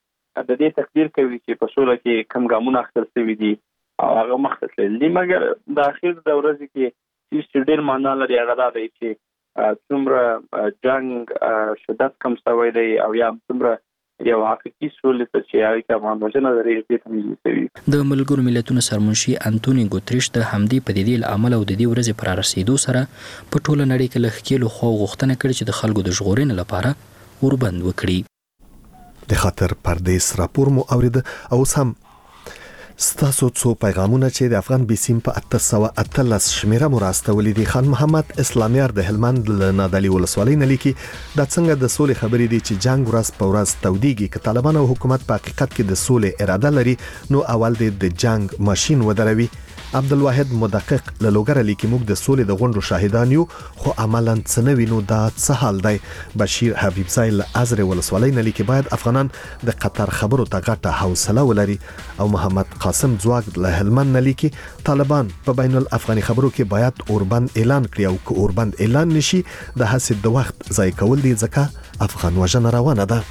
د دې تقدیر کوي چې په سوله کې کم ګامونه اخیستل شوي دي او هغه مخته تللي، مګر د اخر د ورځې کې چې ډېر معنا لري هغه دا دی چې څومره جنگ شدت کم شوی دی او یا څومره یو حقیقي سولې ته چې هغه افغان وجنه لري دې تمایل کوي. د ملګرو ملتونو سرمنشي انټونیو ګوتریش د همدې پدیدې عمل او د دې ورځې پر رسیدو سره په ټوله نړۍ کې لخکېلو خو غوښتنه کړې چې د خلکو د ژغورنې لپاره اوربند وکړي. د خاطر پردیس راپور مو اورید او سم ستاسو څو پیغامونه چې د افغان بیسیم په اته سوه اتلس شمیره مراستولې دي. خان محمد اسلامیار د هلمند له نادعلي ولسوالۍ نه لیکي دا څنګه د سولې خبرې دي چې جنگ ورځ په ورځ توديږي. که طالبان او حکومت په حقیقت کې د سولې اراده لري نو اول د جنگ ماشين ودروي. عبدالواحد مدقق له لوګر لیکي موږ د سولې د غونډو شاهدان یو خو عملاً څه نه وینو دا څه حال دی. بشیر حبیب زای له ازره ولسوالۍ نه لیکي باید افغانان د قطر خبرو ته غټه حوصله ولري. او محمد قاسم ځواک له هلمند نه لیکي طالبان په بین الافغاني خبرو کې باید اوربند اعلان کړي او که اوربند اعلان نشي د حسد د وخت ضایع کول دي ځکه افغان وژنه روانه ده.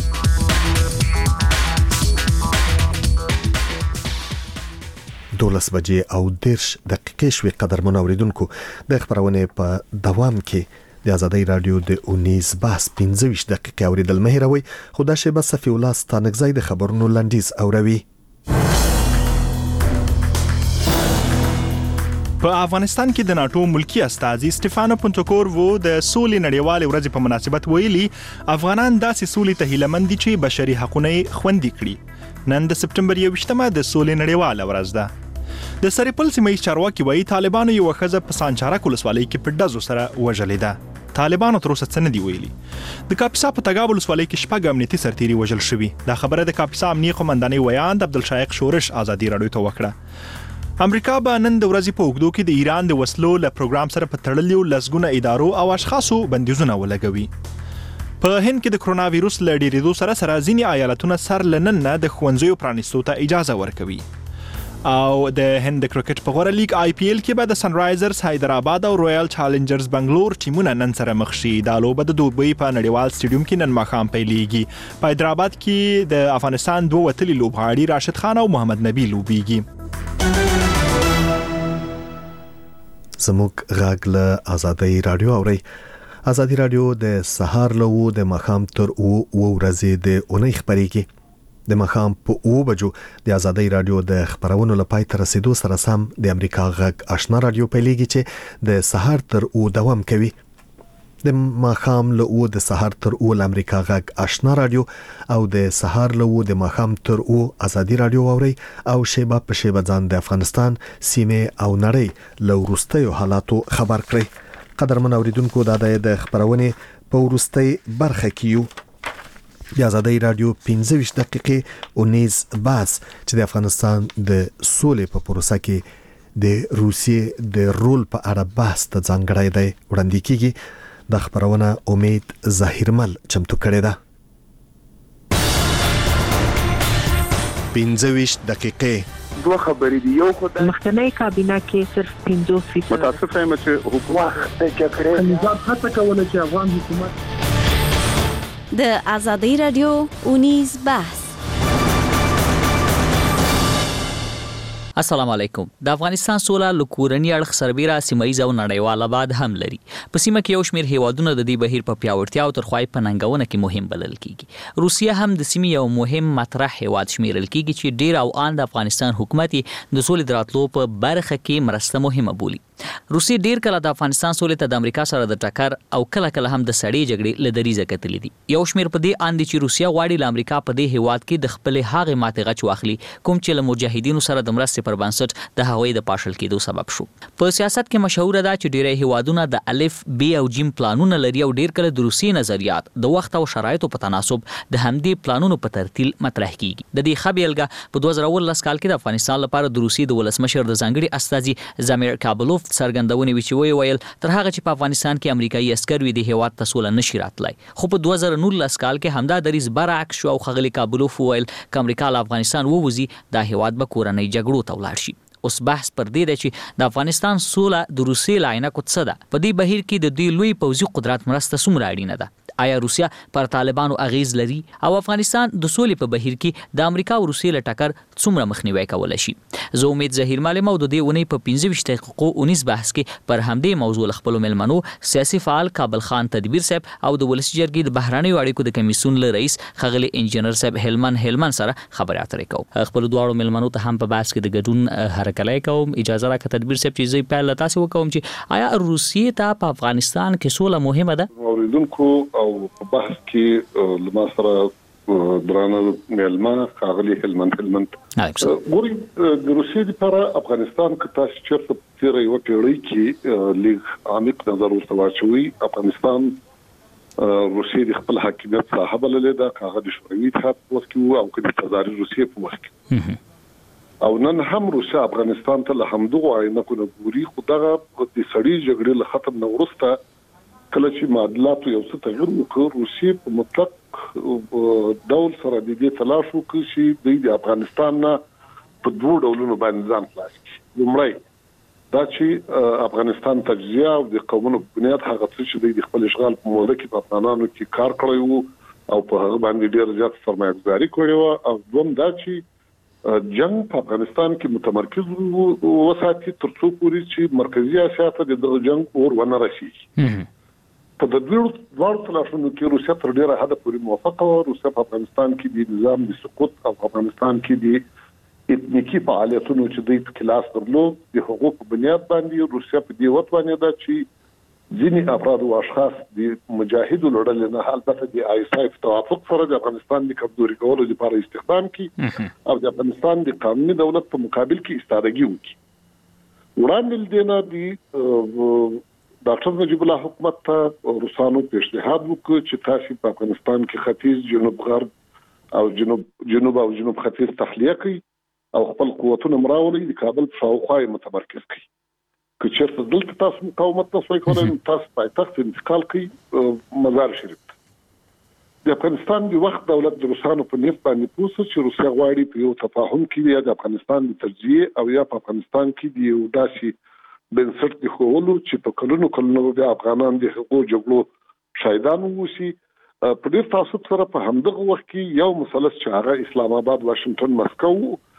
دولس بجې او دیرش دقیقې شوې قدرمن اوریدونکو د خبرونه په دوام کې د آزادۍ رادیو د اونیز بحث پنځه ویشت دقیقې اوریدل مه هېروئ. خو دا شی به صفي الله ستانکزی د خبرونو لنډیز اوروي. په افغانستان کې د ناتو ملکی استازي سټيفانو پونتوکوروو د سولې نړیوالې ورځې په مناسبت ویلي افغانان داسې سولې ته هیلهمند دي چې بشري حقوقونه خوندي کړي. نن د سپټمبر یوویشتمه د سولې نړیواله ورځ ده. د سریپل سیمې چارواکي وایي طالبانو یو ښځه په سانچارک ولسوالۍ کې په ډزو سره وژلې ده. طالبانو تر اوسه څه نه دی ویلي. د کاپیسا په تګاب ولسوالۍ کې شپږ امنیتي سرتیري وژل شوي. دا خبره د کاپیسا امنیه قومندانۍ ویاند عبدالشایق شورش آزادي رادیو ته وکړه. امریکا به نن د ورځې په اوږدو کې د ایران د وسلو له پروګرام سره په تړلیو لسګونه ادارو او اشخاصو بندیزونه ولګوي. په هند کې د کرونا وایروس له ډېرېدو سره سره ځینې ایالتونه سر له نن نه د ښوونځیو پرانیستو ته اجازه ورکوي. او د هند د کرکټ په غوړه لیګ آی پی ایل کې به د سن رایزرز حیدرآباد او رویال چالنجرز بنگلور ټیمونه نن سره مخ شي. دا لوبه د دوبۍ په نړیوال سټیډیوم کې نن ماښام پیلېږي. په حیدرآباد کې د افغانستان دوه وتلي لوبغاړي راشد خان او محمد نبی لوبېږي. زموږ غږ له آزادۍ رادیو اورئ. آزادۍ رادیو د سهار له و د ماښام تر و ورځې د اونۍ خبرېږي. د ماښام په اوه بجو د آزادۍ رادیو د خبرونو لپاره تر رسیدو سره سم د امریکا غږ آشنا رادیو پیلېږي چې د سهار تر اوه دوام کوي. د ماښام له اوه د سهار تر اوه د امریکا غږ آشنا رادیو او د سهار له اوه د ماښام تر اوه آزادۍ رادیو اوري او شیبه په شیبه ځان د افغانستان سیمه او نړۍ له وروستیو حالاتو خبر کړي. قدرمن اوریدونکو دا د خبرونه په وروستۍ برخه کې یو د آزادۍ رادیو پنځه ویشت دقیقې اونیز بحث چې د افغانستان د سولې په پروسه کې د روسیې د رول په اړه بحث ته ځانګړی دی وړاندې کیږي. د خبرونه امید ظاهرمل چمتو کړی ده. پنځه ویشت دقیقې دوه خبرې دي. یو خدای مخکنی کابینه کې صرف پنځه فیصد متاسفه یم چې حکومت د جګړې نظام هڅه کوله چې افغان حکومت د آزادۍ رادیو اونیز بحث. السلام علیکم. د افغانستان سوله لکورنی اړخ سربېره سیمایي او نړیواله بعد هم لري. په سیمه کې یو شمېر هیوادونه د دې بهیر په پیاوړتیا او ترخوای په ننګونه کې مهم بلل کیږي. روسیه هم د سیمې یو مهم مطرح هیواد شمیرل کیږي چې ډیر او ان د افغانستان حکومت د سولې دراتلو په برخه کې مرسته مهمه بولي. روسیه ډیر کله د افغانستان سولې ته د امریکا سره د ټکر او کله کله هم د سړې جګړې له دریزه کتلې دي. یو شمېر په دې اندي چې روسیه غواړي له امریکا په دې هیواد کې د خپل هاغه ماته غچ واخلي کوم چې له مجاهدینو سره د مرستې پر بنسټ د هغوی د پاشل کېدو سبب شو. په سیاست کې مشهور ده چې ډیری هیوادونه د الف بی او جیم پلانونه لري او ډیر کله د روسي نظریات د وخت او شرایطو په تناسب د همدې پلانونو په ترتیل مطرح کیږي. د دې خبرګه په دوه زره ولس کال کې د افغانستان لپاره د روسي د ولسمشر د ځانګړي استازي زامیر کابلوف څرګندونه وی چې وی ویل تر هغه چې په افغانستان کې امریکایي عسكر وي د هیواد ته سوله نشي راتلای. خو په دوه زره نولس کال کې همدا دریز برعکس شو او خغلی کابلوف ویل ک امریکا له افغانستان ووزي د هیواد به کورنۍ جګړو ته ولاړ شي. اوس بحث پر دې دی چې د افغانستان سوله د روسي لاینه کوڅه ده. په دې بهیر کې د دوی لوی پوځي قدرت مرسته څومره اړینه ده؟ آیا روسیا پر طالبانو اغیز لري او افغانستان د سولې په بهیر کې د امریکا او روسیې له ټکر څومره مخنیوي کولای شي؟ زه امید ظهیر معلومه او د دې ونې په پنځه ویشت دقیقو اونیز بحث کې پر همدې موضوع خپل ملمنو سیاسي فعال کابل خان تدبیر صاحب او د ولسی جرګې د بهرانیو اړیکو د کمیسیون له رئیس خغلی انجنیر صاحب هلمن هلمن سره خبرې اترې کوم. خپل دواړو ملمنو ته هم په بحث کې د ګډون هرکلی کوم. اجازه راکړه تدبیر صاحب چې زه په لاسو وکوم چې آیا روسیې ته په افغانستان کې سوله مهمه ده؟ اوریدونکو او بحث کې لما سره درانه ملما خاغلی هلمند هلمند ګوري د روسیې لپاره افغانستان کې تاسو چیرته تیرې یو پیړۍ کې لیګ عمیق نظر ورته واچوي. افغانستان روسیې د خپل حاکمیت صاحب لري دا هغه د شوروي اتحاد په وخت کې او کله تزاري روسیې په وخت کې او نن هم روسیا افغانستان ته له همدغه عینکو نه ګوري. خو دغه د سړي جګړې له ختم نه وروسته کله چې معادلات یو څه تغیر وکړ روسیې په مطلق ډول سره د دې تلاش وکړ چې د افغانستان نه په دوه ډولونو باندې ځان خلاص کړي. لومړی دا چې افغانستان تجزیه او د قومونو په بنیاد هغه څه چې د خپل اشغال په موده کې په افغانانو کې کار کړی وو او په هغه باندې ډېر زیات سرمایه‌ګذاري کړې وه. او دوم دا چې جنگ په افغانستان کې متمرکز وساتي تر څو پورې چې مرکزی اسیا ته د جنگ اور ونه رسیږي. په د دوه تلاشونو کې روسیا تر ډیره حد پورې موافقه و. روسیا په افغانستان کې د نظام د سقوط او افغانستان کې د اتنیکی فعالیتونو چې د کلاس درلود د حقوق په بنیاد باندې روسیا په دې وخت باندې دا چې ځینې افراد او اشخاص د مجاهدو لړل نه البته د آی اس آی په توافق سره د افغانستان د کمزوري کولو لپاره استخدام کړي او د افغانستان د قانوني دولت په مقابل کې ایستادګي وکړي. وړاندې دینه د ډاکټر نجیب الله حکومت ته روسانو پیشنهاد وکړ چې تاسو په افغانستان کې ختیځ جنوب غرب او جنوب جنوب او جنوب ختیځ تخلیه کړي او خپل قوتونه مراولي د کابل په شاوخوا متمرکز کړي. که چېرته دلته تاسو مقاومت تاسو کوئ تاسو پایتخت انتقال کړئ مزار شریف. د افغانستان د وخت دولت د روسانو په نیت باندې پوښتنه چې روسیا غواړي په یو تفاهم کې یا د افغانستان د تجزیه او یا په افغانستان کې د یو داسې بنسټ د خولو چې په کلونو کلونو د افغانان د حقوقو جګړو شاهدان ووسی. په ډیر تاسو سره په همدغه وخت کې یو مثلث چې هغه اسلام آباد واشنگټن مسکو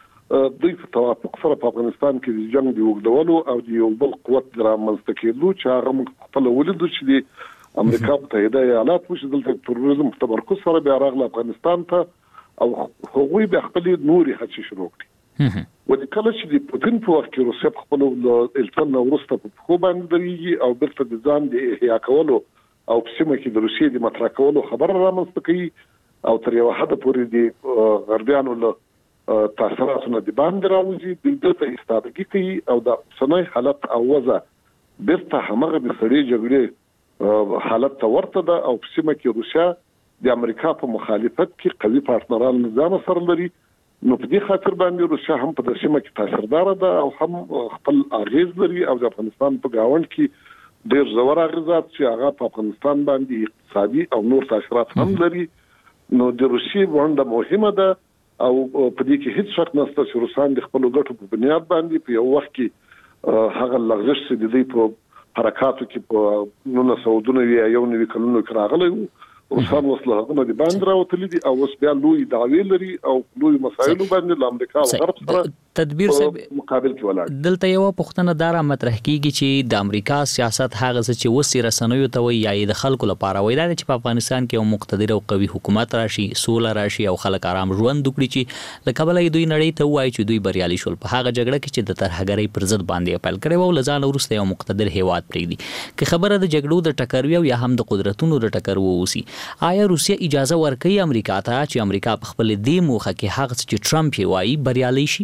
د توافق سره په افغانستان کې د جنگ دی وګړولو او د یو بل قوت درامنځته کېدو چې هغه خپل ولیدو چې د امریکا متحده ایالات وشي دلته تروریزم په تمرکز سره بیا راغله افغانستان ته او هغوی به خپل نوري هڅې شروع کړې. و د کله چې د پوتین په وخت کې روسیا په خپل التن وروسته په خو باندې درېږي او بیرته د ځان د احیا کولو او په سیمه کې د روسیې د مطرح کولو خبر رامنځته کوي او تر یو حد پورې د غربیانو له تاثیراتو نه د باندې راوځي د دې استادګي کوي او د سنوي حالت او وضع بیرته همغه د سړي جګړې حالت ته ورته ده او په سیمه کې روسیا د امریکا په مخالفت کې قوي پارتنران نظام سره لري. نو په دې خاطر باندې روسیا هم په دې سیمه کې تاثیردار ده او هم خپل اغیز لري او د افغانستان په گاوند کې ډېر زور اغیزات چې هغه په افغانستان باندې اقتصادي او نور تاثیرات هم لري. نو د روسیې ونډه مهمه ده او په دې کې هیڅ شک نشته چې روسان د خپل ګټو په بنیاد باندې په یو وخت کې هغه لغزش چې د دې په حرکاتو کې په نو سعودونه یو نوي کلونو کې راغلي وو. روسان وسله هغه د باندې راوتلي دي او اوس بیا لوی دعوی لري او لوی مسایلو باندې د امریکا او غرب سره تدبیر سره مقابل کې ولاړ. دلته یو پښتنه دارا مطرح کیږي چې د امریکا سیاست هغه چې وسی رسنوي ته وي یا د خلکو لپاره وي دا چې په افغانستان کې یو مقتدر او قوي حکومت راشي سوله راشي او خلک آرام ژوند وکړي چې لکه بل دوی نړۍ ته وایي چې دوی بریالي شول په هغه جګړه کې چې د ترهګرۍ پر ضد باندې اپیل کړي وو لزان ورسته یو مقتدر هیواد پرېږدي که خبره د جګړو د ټکر یا هم د قدرتونو د ټکر ووسی. آیا روسیا اجازه ورکوي امریکا ته چې امریکا په خپل دې موخه کې هغه چې ټرمپ یې وایي بریالي شي؟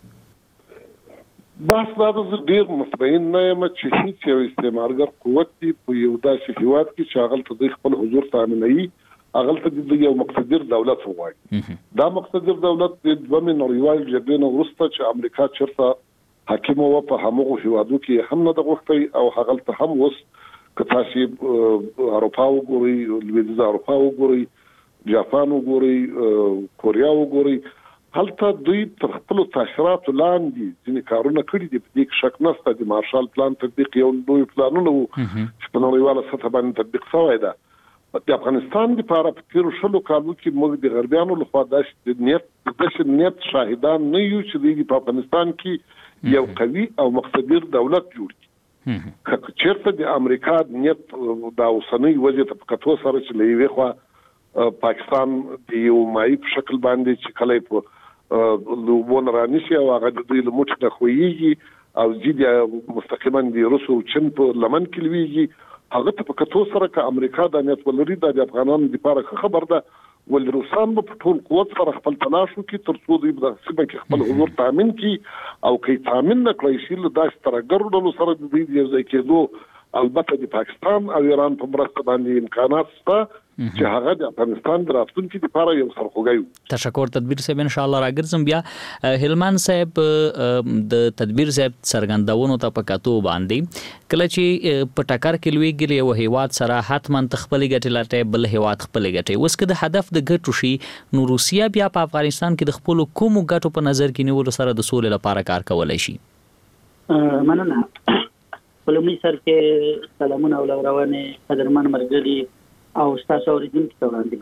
بحث دا د ډیر مطمئن نه یم چې هیڅ یو استعمارګر قوت دی په یو داسې هیواد کې چې هغه ته د خپل حضور تامینوي هغه ته د یو مقتدر دولت وایي. دا مقتدر دولت د دوه نړیوال جګړې نه وروسته چې امریکا چیرته حاکم و په همغه هیوادو کې هم نه د غوښتي او هغه ته هم اوس که تاسو اروپا وګورئ لویدیځ اروپا وګورئ جاپان وګورئ کوریا وګورئ هلته دوی تر خپل تاثیرات لاندې ځینې کارونه کړي دي. په دې کې شک نشته د مارشال پلان تطبیق یو لوی پلانونه وو چې په نړیواله سطح باندې تطبیق شوی دی. د افغانستان لپاره په تیرو شلو کالو کې موږ د غربیانو لخوا د نیت د نیت شاهدان نه یو چې د افغانستان کې یو قوي او مقتدر دولت جوړ کړي. که چیرته د امریکا نیت د اوسنۍ وضع ته په کتو سره چې لوي خو پاکستان د یو مای په شکل باندې چې کله په لوبون رانیشي او هغه د دوی لموټ نه خوېږي او ځي مستقیما د روس او چین په لمن کې لويږي هغه ته په کتو سره که امریکا د نیت ولري د افغانانو لپاره خبر ده ول روسان په ټول قوت سره خپل تلاش وکړي تر څو دوی په سیمه کې خپل حضور تامین کړي او کې تامین نه کړی شي له داسې ترګرو سره د دې یو ځای کېدو البته د پاکستان او ایران په مرسته باندې امکانات شته چې هغه د افغانستان د راتلونکي لپاره یو سرخوږی وي. تشکر تدبیر صاحب ان شاء الله راګرځم بیا هلمند صاحب د تدبیر صاحب څرګندونو ته پکاتو باندې کله چې په ټکر کې لوي ګل یو هیواد سره حتما تخپل ګټه لاټه بل هیواد خپل ګټه اوس که د هدف د ګټو شي نو روسیا بیا په افغانستان کې د خپل کوم ګټو په نظر کې نیول سره د سولې لپاره کار کولای شي. مننه. ولومړی سر کې سلامونه او لورونه قدرمن مرګري او تاسو اوریدونکو ته وړاندې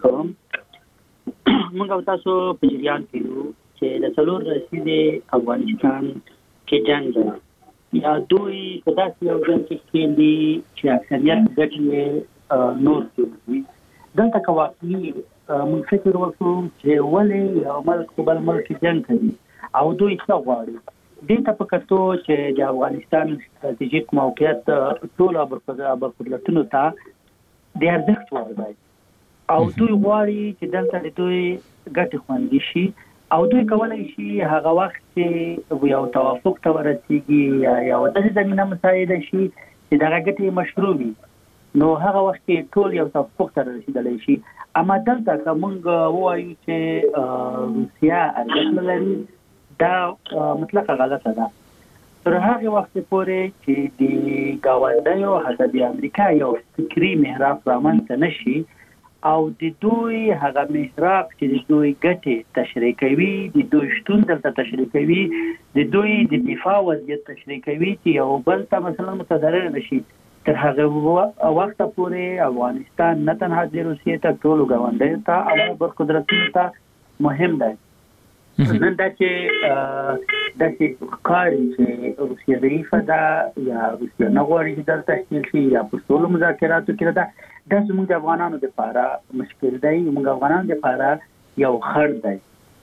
کوم. موږ او تاسو په جریان کې یو چې د څلور رسیدې افغانستان کې جنگ دی یا دوی په داسې یو ځای کې دي چې اکثریت ګټې نور کوي. دلته کوي موږ فکر وکړو چې ولې یو ملک بل ملک جنگ کوي او دوی څه غواړي. دې ته پکتو چې د افغانستان ستراتیژیک موقعیت ټول برخوردتونو ته د ارزښت وړ دی او دوی غواړي چې دلته د دوی ګټې خوندي شي او دوی کولای شي هغه وخت چې یو توافق ته ورسیږي یا یو داسې زمینه مساعده شي چې دغه ګټې مشروع وي نو هغه وخت کې ټول یو توافق ته رسیدلی شي. اما دلته که موږ ووایو چې روسیا ارزښت لري دا مطلقه غلطه ده. تر هغه وخت پورې چې د ګاونډیو حتی د امریکا یو فکری محراب رامنځته نشي او د دوی هغه محراب چې د دوی ګټې تشریح کوي د دوی شتون دلته تشریح کوي د دوی د دفاع وضعیت تشریح کوي چې یو بل ته مثلا متضرر نشي تر هغه وخت پورې افغانستان نه تنها د روسیې ته ټول ګاونډیو ته او برقدرتونو ته مهم دی. نن دا چې داسې ښکاري چې روسیه ضعیفه ده یا روسیه نه غواړي چې دلته تشکیل شي یا په ټولو مذاکراتو کې ده دا زموږ د افغانانو دپاره مشکل دی زموږ افغانانو دپاره یو خړ دی.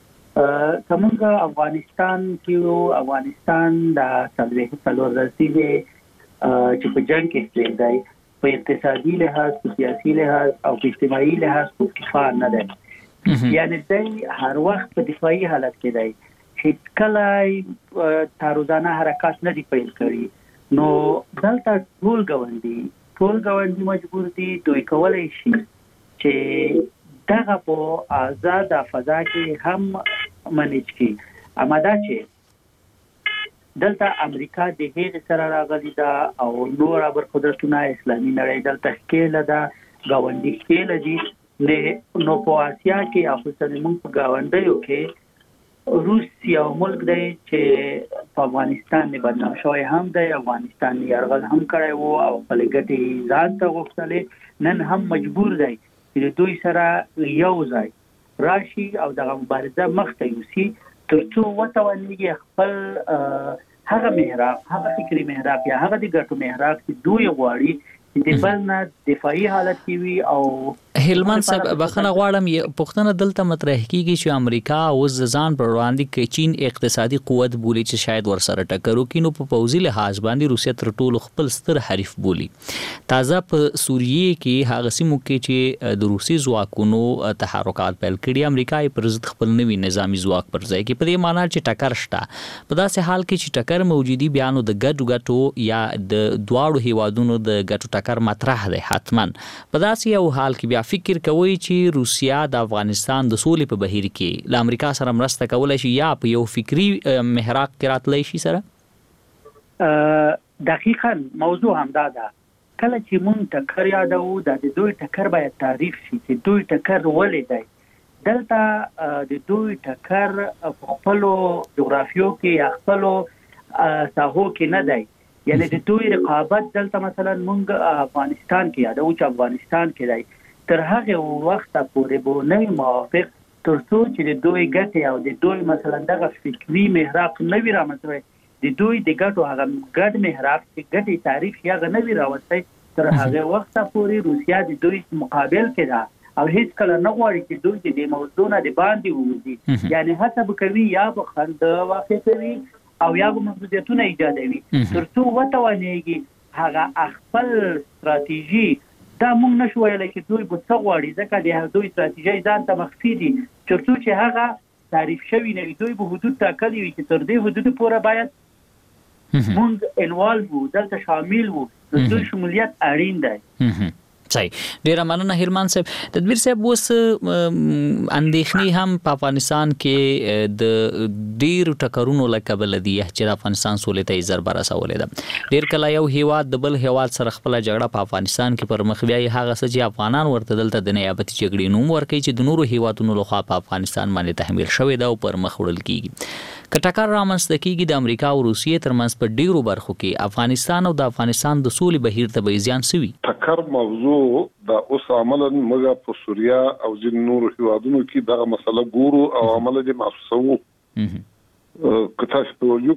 که موږ افغانستان کې افغانستان د څلوېښت څلور رسیدې چې په جنګ کې تللی دی په اقتصادي لحاظ په سیاسي لحاظ او په اجتماعي لحاظ په کفا نه دی یعنی دی هر وخت په دفاعي حالت کې دی چې کله تاروزانه حرکات نه دی پیل کړي نو دلته ټول ګاونډي ټول ګاونډي مجبور دي دوی کولای شي چې دغه په آزاد فضا کې هم منیج کړي. اما دا چې دلته امریکا د هغې سره راغلي ده او نور برقدرتونه اسلامي نړۍ دلته ښکېله ده ګاونډي ښکېله دي نو په آسیا کې خصوصا موږ په ګاونډیو کې روس یو ملک دی چې په افغانستان نه بدنام شوی هم دی افغانستان یرغل هم کړی وو او خپل ګټې ځان ته غوښتلې نن هم مجبور دی چې دوی سره یو ځای راشي او دغه مبارزه مخته یوسي تر څو وتوانیږي خپل هغه محراب هغه فکري محراب یا هغه د ګټو محراب چې دوی غواړي د بل نه دفاعي حالت کې وي او هلمند صاحب بخنه غواړم پښتنه دلته مطرح کیږي چې امریکا اوس ځان پر وړاندې کې چین اقتصادي قوت بولی چې شاید ورسره ټکر وکړي نو په پوځي لحاظ باندې روسیا تر ټولو خپل ستر حریف بولی. تازه په سوریه کې هغه سیمو کې چې د روسي ځواکونو تحرکات پیل کړي امریکا یې پر ضد خپل نوي نظامی ځواک پر ځای کې په دې معنی چې ټکر شته په داسې حال کې چې ټکر موجودي بیانو د ګډو ګټو یا د دواړو هیوادونو د ګټو ټکر مطرح دی حتما په داسې یو حال کې بیا فکر کوي چې روسیا د افغانستان د سولې په بهیر کې له امریکا سره مرسته کولای شي یا په یو فکری محراق کې راتلی شي سره. دقیقاً موضوع همدا ده کله چې مونږ ټکر یادو د دوی ټکر باید تعریف شي چې دوی ټکر ولې دی. دلته د دوی ټکر په خپلو جغرافیو کې یا خپلو ساحو کې نه دی یعنی د دوی رقابت دلته مثلا مونږ افغانستان کې یادو چې افغانستان کې دی تر هغه وخت پورې به نه موافق تر څو چې د دوی ګټې او د دوی مثلا دغه فکری محراب نه وي رامنځته د دوی د ګټو هغه ګډ محراب چې ګټې تعریف یا نه وي راوستي تر هغه وخت پورې روسیا د دوی مقابل کې ده او هیڅ کله نه غواړي چې دوی د موضوع نه د باندې ووځي یعنی هڅه به کوي یا به خنډ واقع کوي او یا به محدودیتونه ایجادوي تر څو وتوانیږي هغه خپل ستراتیژي دا موږ نشو ویلای چې دوی به څه غواړي، ځکه د دوی استراتیژي ځان ته مخفي دي، ترڅو چې هغه تعریف شوی نه وي. دوی به حدود ټاکلي وي چې تر دې حدودو پورې باید موږ انوالو وو، دلته شامل وو. د دوی شمولیت اړین دی. صحیح. ډیره مننه هیرمان صاحب. تدبیر صاحب، اوس اندېښنې هم په افغانستان کې د ډیرو ټکرونو له کبله دي چې د افغانستان سولې ته یې ضربه رسولې ده. ډیر کله یو هیواد د بل هیواد سره خپله جګړه په افغانستان کې پر مخ بیایي، هغه څه چې افغانان ورته دلته د نیابتي جګړې نوم ورکوي چې د نورو هیوادونو لخوا په افغانستان باندې تحمیل شوې ده او پر مخ وړل کیږي. که ټکر رامنځته کیږي د امریکا او روسیې ترمنځ په ډیرو برخو کې، افغانستان او د افغانستان د سولې بهیر ته به زیان سوي. ټکر موضوع دا اوس عملاً موږ په سوریا او ځینو نورو هیوادونو کې دغه مسله ګورو او عملاً یې محسوسوو. که تاسو توجه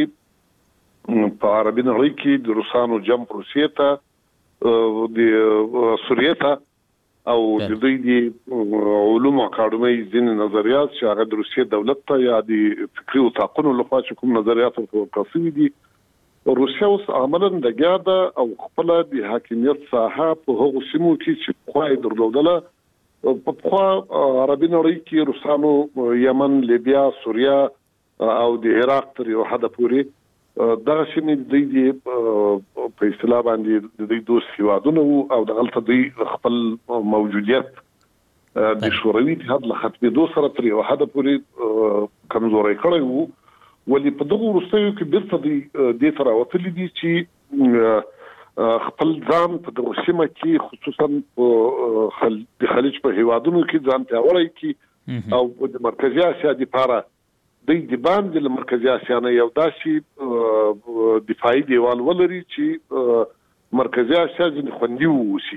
کړئ په عربي نړۍ کې د روسانو جمپ روسیې ته، د سوریې ته او د دوی د علومو اکاډمۍ ځینې نظریات چې هغه د روسیې دولت ته یا د فکري اتاقونو لخوا چې کوم نظریات ورکړل شوي دي، روسیا اوس عملاً لګیا ده او خپله د حاکمیت ساحه په هغو سیمو کې چې پخوا یې درلودله، په پخوا عربي نړۍ کې روسانو یمن، لیبیا، سوریا او د عراق تر یو حده پورې دغه سیمې د دوی په اصطلاح باندې د دوی دوست هیوادونه وو او دغلته دوی خپل موجودیت د شوروي اتحاد له ختمېدو سره تر یو حده پورې کمزوری کړی وو. ولې په دغو وروستیو کې بیرته دوی دې ته راوتلي دي چې خپل ځان په دغو سیمه کې خصوصا د خلیج په هیوادونو کې ځان پیاوړی کړي او د مرکزي اسیا دپاره دوی د باندې له مرکزي اسیا نه یو داسې دفاعي دیوال ولري چې مرکزي اسیا ځینې خوندي واوسي.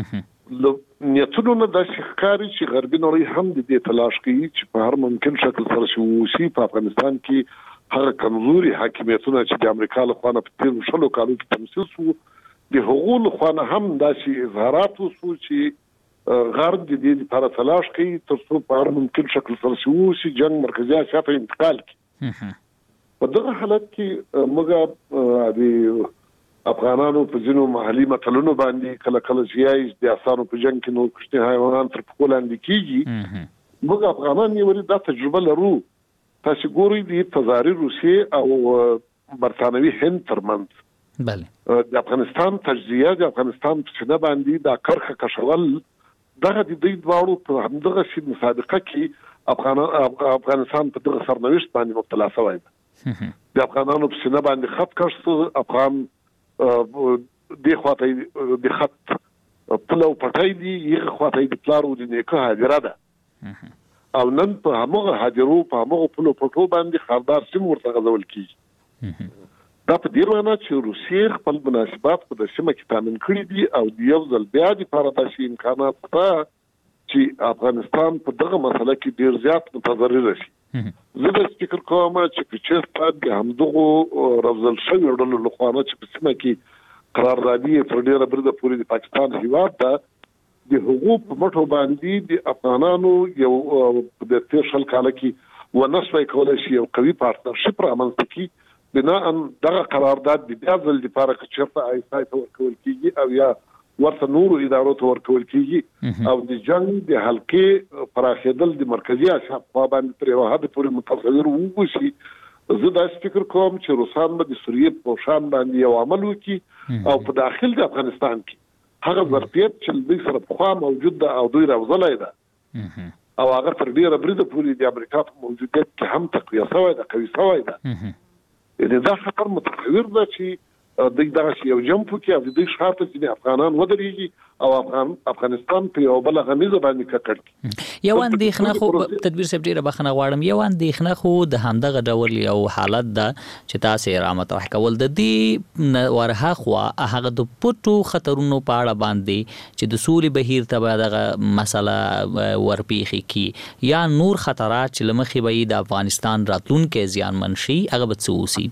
نیتونو نه داسې ښکاري چې غربي نړۍ هم د دې تلاش کوي چې په هر ممکن شکل سره چې واوسي په افغانستان کې هغه کمزوري حاکمیتونه چې د امریکا له خوا نه په تېرو شلو کالو کې تمثیل شو، د هغو له خوا نه هم داسې اظهارات وشو چې غرب د دې لپاره تلاش کوي تر څو په هر ممکن شکل سره چې واوسي جنګ مرکزي اسیا ته انتقال کړي. په دغه حالت کې موږ د افغانانو په ځینو محلي متلونو باندې کله کله چې یایي د اسانو په جنګ کې نور کوچني حیوانان تر پښو لاندې کېږي، موږ افغانان یې ولې دا تجربه لرو. تاسو ګورئ د تزاري روسیې او برطانوي هند ترمنځ د افغانستان تجزیه، د افغانستان په سینه باندې دا کرښه کشول، دغه د دوی دواړو په همدغه شي مسابقه کې افغانستان په دغه سرنوشت باندې مبتلا شوی دی. د افغانانو په سینه باندې خط کش شو، افغان دې خواته د خط پلو پټی دی، یغه خواته د پلار او د نیکه هاجره ده او نن په همغه هاجرو په همغه پلو پټو باندې خاردار سیم ورته غځول کیږي. دا په دې معنی چې روسیې خپل مناسبات په د سیمه کې تامین کړي دي او د یو ځل بیا دپاره داسې امکانات شته چې افغانستان په دغه مسله کې ډېر زیات متضرره شي. زه داسې فکر کوم چې که چېرته د همدغو روزل شویو ډلو لخوا نه چې په سیمه کې قراردادي یې تر ډېره بریده پورې د پاکستان هېواد ته د هغو په مټو باندې د افغانانو یو د تېر شل کاله کې ونه سوی کولی شي یو قوي پارتنرشپ رامنځته کړي، بناء دغه قرارداد د بیا ځل لپاره که چېرته آی اس آی ته ورکول کېږي او یا ورته نورو ادارو ته ورکول کېږي او د جنګ د حلقې پراخېدل د مرکزي اسیا په خوا باندې تر یوه حده پورې متصور ووسي، زه داسې فکر کوم چې روسان به د سوریې په شان باندې یو عمل وکړي او په داخل د افغانستان کې هغه ظرفیت چې دوی سره پخوا موجود ده او دوی راوځلی ده او هغه تر ډېره بریده پورې د امریکا په موجودیت کې هم تقویه شوی ده، قوي شوی ده. یعنې دا خطر متصور ده چې دوی دغسې یو جمپ وکړي او د دوی ښار ته ځینې افغانان ودرېږي او افغان افغانستان په یوه بله غمیزه باندې ککړ کړي. یو اندېښنه خو تدبیر صاحب ډېره بخښنه غواړم، یو اندېښنه خو د همدغه ډول یو حالت ده چې تاسې را مطرح کول، د دې ورهاخوا هغه د پټو خطرونو په اړه باندې چې د سولې بهیر ته به دغه مسله ورپېښې کړي یا نور خطرات چې له مخې به یې د افغانستان راتلونکی زیانمن شي، هغه به څه اوسي؟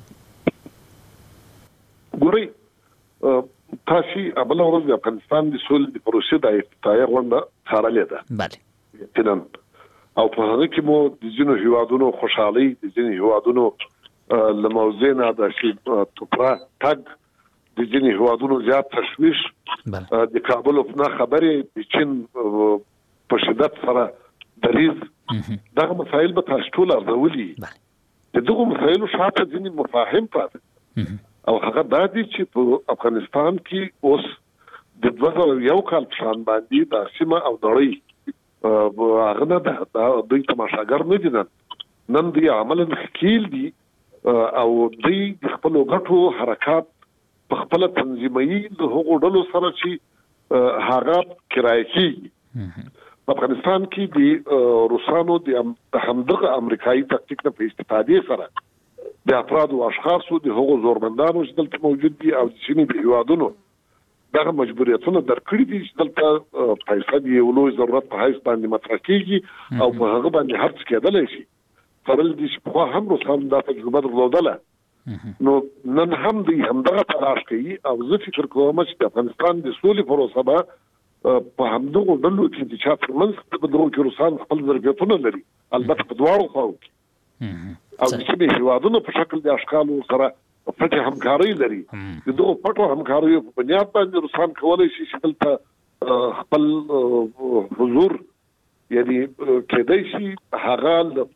ګورئ، تاسې بله ورځ د افغانستان د سولې د پروسې د افتتاحیه غونډه څارلې ده یقینا، او په هغه کې مو د ځینو هیوادونو خوشحالۍ، د ځینو هیوادونو له موضوع نه داسې توپره تګ، د ځینې هیوادونو زیات تشویش د کابل او پناه خبرې د چین په شدت سره دریز دغه مسایل به تاسو ټول ارزولي د دغه مسایلو شاته ځینې مفاهیم پاتې او هغه دا دي چې په افغانستان کې اوس د دوه زره یو کال په شان باندې د سیمه او نړۍ هغه نه ده دوی تماشاګر نه دي نن دوی عملاً ښکیل دي او دوی د خپلو ګټو حرکات په خپله تنظیموي د هغو ډلو سره چې هغه کرایه کېږي په افغانستان کې د روسانو د همدغه امریکایي تکتیک نه په استفادې سره د افراد او اشخاصو د هغو زورمندانو چې دلته موجود دي او د سیمې د هیوادونو دغه مجبوریتونه درکړي دي چې دلته پیسې د یو لوی ضرورت په حیث باندې مطرح کېږي او په هغه باندې هر څه کېدلی شي فرض دي چې پخوا هم روسان دا تجربه درلودله نو نن هم دوی همدغه تلاش کوي او زه فکر کوم چې د افغانستان د سولې پروسه به په همدغو ډلو کې د چا ترمنځ په دغو کې روسان خپل ظرفیتونه لري البته په دواړو خواو کې او د سیمې هیوادونو په شکل د اشکالو سره پټه همکاري لري د دغه پټو همکاریو په بنیاد باندې روسان کولای شي چې دلته خپل حضور یعنی کېدای شي هغه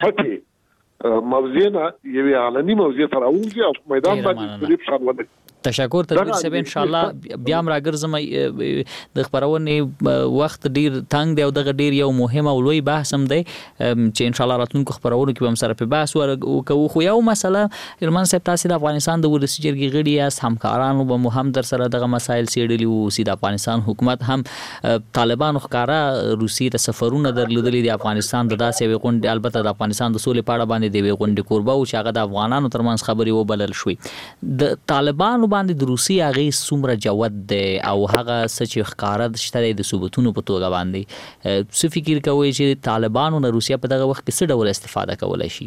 پټه موضوعنا یوه اعلاني موضوع تر اونځي او میدان باندې تقریبا شان ونه تشکر تدبیر صاحب ان شاء الله بیا هم راګرځم د خبرونه وخت ډیر تنگ دی او دغه ډیر یو مهم او لوی بحث هم دی چې ان شاء الله راتلونکو خبرونه کې هم سره په بحث ورکو خو یو مسله علمان صاحب تاسو د افغانستان د ولسی جرګې غړي یاست همکارانو به هم در سره دغه مسایل سیډلی او سید افغانستان حکومت هم طالبانو ښکارا روسي ته سفرونه درلودلي د افغانستان د داسې وغونډې البته د افغانستان د سولې پاړه باندې دی وغونډې کوربه او چې هغه د افغانانو ترمنځ خبري وبلل شوې د طالبانو باندې د روسي هغه څومره جوت دی او هغه سچ ښکارا شته د ثبوتونو په توګه باندې څه فکر کوي چې طالبانو نه روسیا په دغه وخت کې څه ډول استفاده کولای شي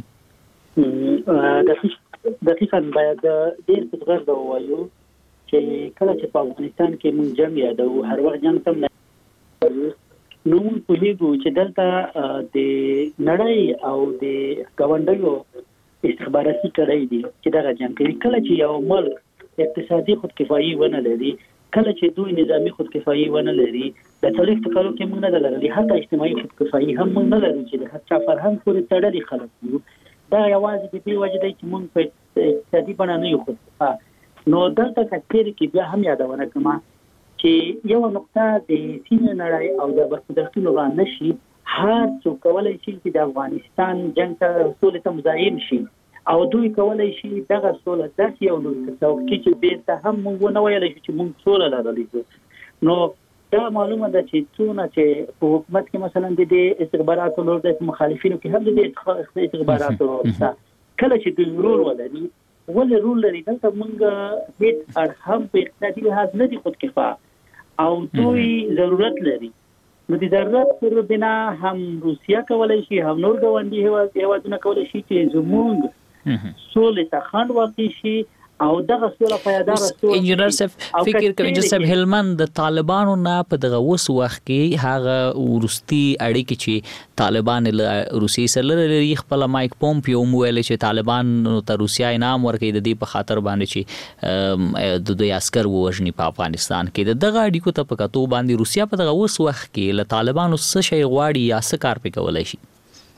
دقیقاً باید ډیر په غږ دا وایو چې کله چې په افغانستان کې موږ جنگ یادو هر وخت جنگ تم نو په هیڅ چې دلته د نړۍ او د ګاونډیو استخباراتي کړی دي چې دا جنگ کوي کله چې یو ملک اقتصادي خودکفایي ونه لري کله چې دوی نظامی خودکفایي ونه لري د تاریخ په کلو کې موږ نه لرلې حتی اجتماعي خودکفایي هم موږ نه لرو چې د هڅه فرهنګ پورې تړلي خلک یو دا یوازې د دې وجه دی چې موږ په اقتصادي بڼه نه یو خودکفا نو دلته تکثیر کې بیا هم یادونه کوم چې یو نقطه د سینې نړۍ او د برخوردارتونو را نشي هر څوک کولای شي چې د افغانستان جنگ ته سولې ته مزاحم شي او دوی کولای شي دغه سوله داسې یو لوی تصوف چې بیرته هم موږ نه ویل شي چې موږ سوله لرلې نو دا معلومه ده چې څونه چې په حکومت کې مثلا د دې استخباراتو لور د مخالفینو کې هم د دې استخباراتو لور کله چې دوی رول ولري ولې رول لري دلته موږ هیڅ ارحم په اقتصادي لحاظ نه دي خودکفا او دوی ضرورت لري نو د ضرورت پر بنا هم روسیا کولای شي هم نور ګاونډي هیوادونه کولای شي چې زموږ سولې ته خنډ واقع شي او دغه سوله پایدار سوله انجینر صاحب فکر کوي انجینر صاحب هلمند د طالبانو نه په دغه وس وخت کې هغه ورستي اړیکې چې طالبان له روسي سره لري خپل مایک پومپیو ویل چې طالبان ته روسیا انعام ورکړي د دې په خاطر باندې چې د دوی عسكر وژني په افغانستان کې دغه اړیکو ته په کتو باندې روسیا په دغه وس وخت کې له طالبانو څه شي غواړي یا څه کار پې کولای شي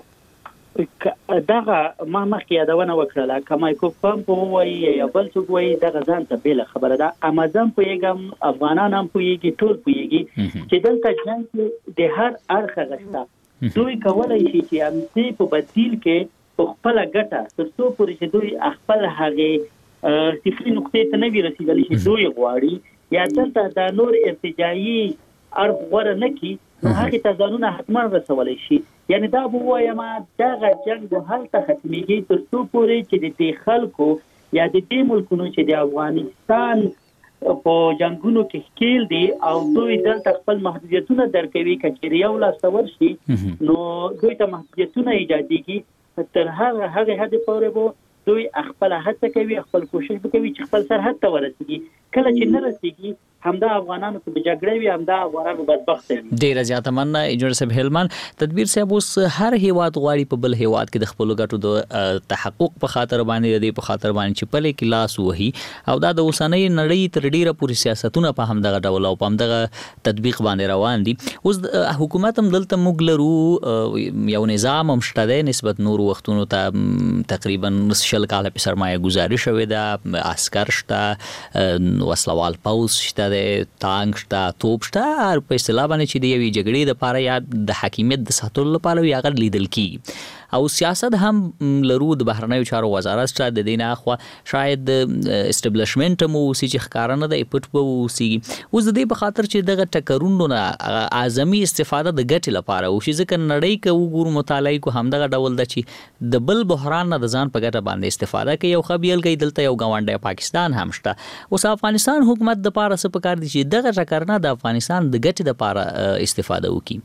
دغه ما مخکې یادونه وکړه کما کو پم په وایي یا بل څوک وایي دغه ځان ته بل خبره ده امازون په یګم افغانان هم په یګي ټول په یګي چې دلته جنگ د هر اړخ غشته دوی کولای شي چې هم په بدیل کې په خپل ګټه تر څو پورې چې دوی خپل هغه صفري نقطې ته نه وي رسیدلی چې دوی غواړي یا دلته د نور ارتجاعي ارغ غوړه نکي نو هغه ته ځانونه حتما رسولای شي یعنی دا بو وایم دا جنگ د حل ته ختميږي تر څو پورې چې د دې خلکو یا د دې ملکونو چې د افغانستان په جنگونو کې ښکیل دي او دوی دلته خپل محدودیتونه درکوي کچې یو لاس تور شي نو دوی ته محدودیتونه ایجاديږي تر هغه هغه هدف پورې وو دوی خپل هڅه کوي خپل کوشش کوي چې خپل سرحد ته ورسیږي کله چې نه رسیږي همدا افغانانو په جګړه وي همدا افغانانو بدبخت دي. ډیره زیاته مننه انجنیر صاحب هلمن. تدبیر صاحب اوس هر هیواد غواړي په بل هیواد کې د خپل ګټو د تحقق په خاطر باندې د په خاطر باندې چې په کې لاس وهي او دا د اوسنۍ نړۍ تر ډیره پوری سیاستونه په همدغه ډول او په همدغه تطبیق باندې روان دي. اوس حکومت هم دلته موږ لرو یو نظام هم شته دی نسبت نور وختونو ته تقریبا شل کاله په سرمایه گذاري شوې ده، عسكر شته، وسلوال پوز شته دی، تانک شته، توپ شته، هر په اصطلاح باندې چې د یوې جګړې د پاره یا د حاکمیت د ساتلو لپاره وي هغه لیدل کی او سیاست هم لرو د بهرنیو چارو وزارت شته د دینه خو شاید استابلیشمنت مو سې چې ښکارانه د پټ وو سي اوس د دې په خاطر چې دغه ټکرونو نه اعظمي استفاده د ګټ لپاره او چې ځکه نړۍ کې وګور مطالعه کو همدغه ډول د چې د بل بحران نه د ځان په ګټه باندې استفاده کوي او خبيل کوي دلته یو غونډه پاکستان هم شته. اوس افغانستان حکومت د پاره څه پکار دي چې دغه ټکرنه د افغانستان د ګټ لپاره استفاده وکړي.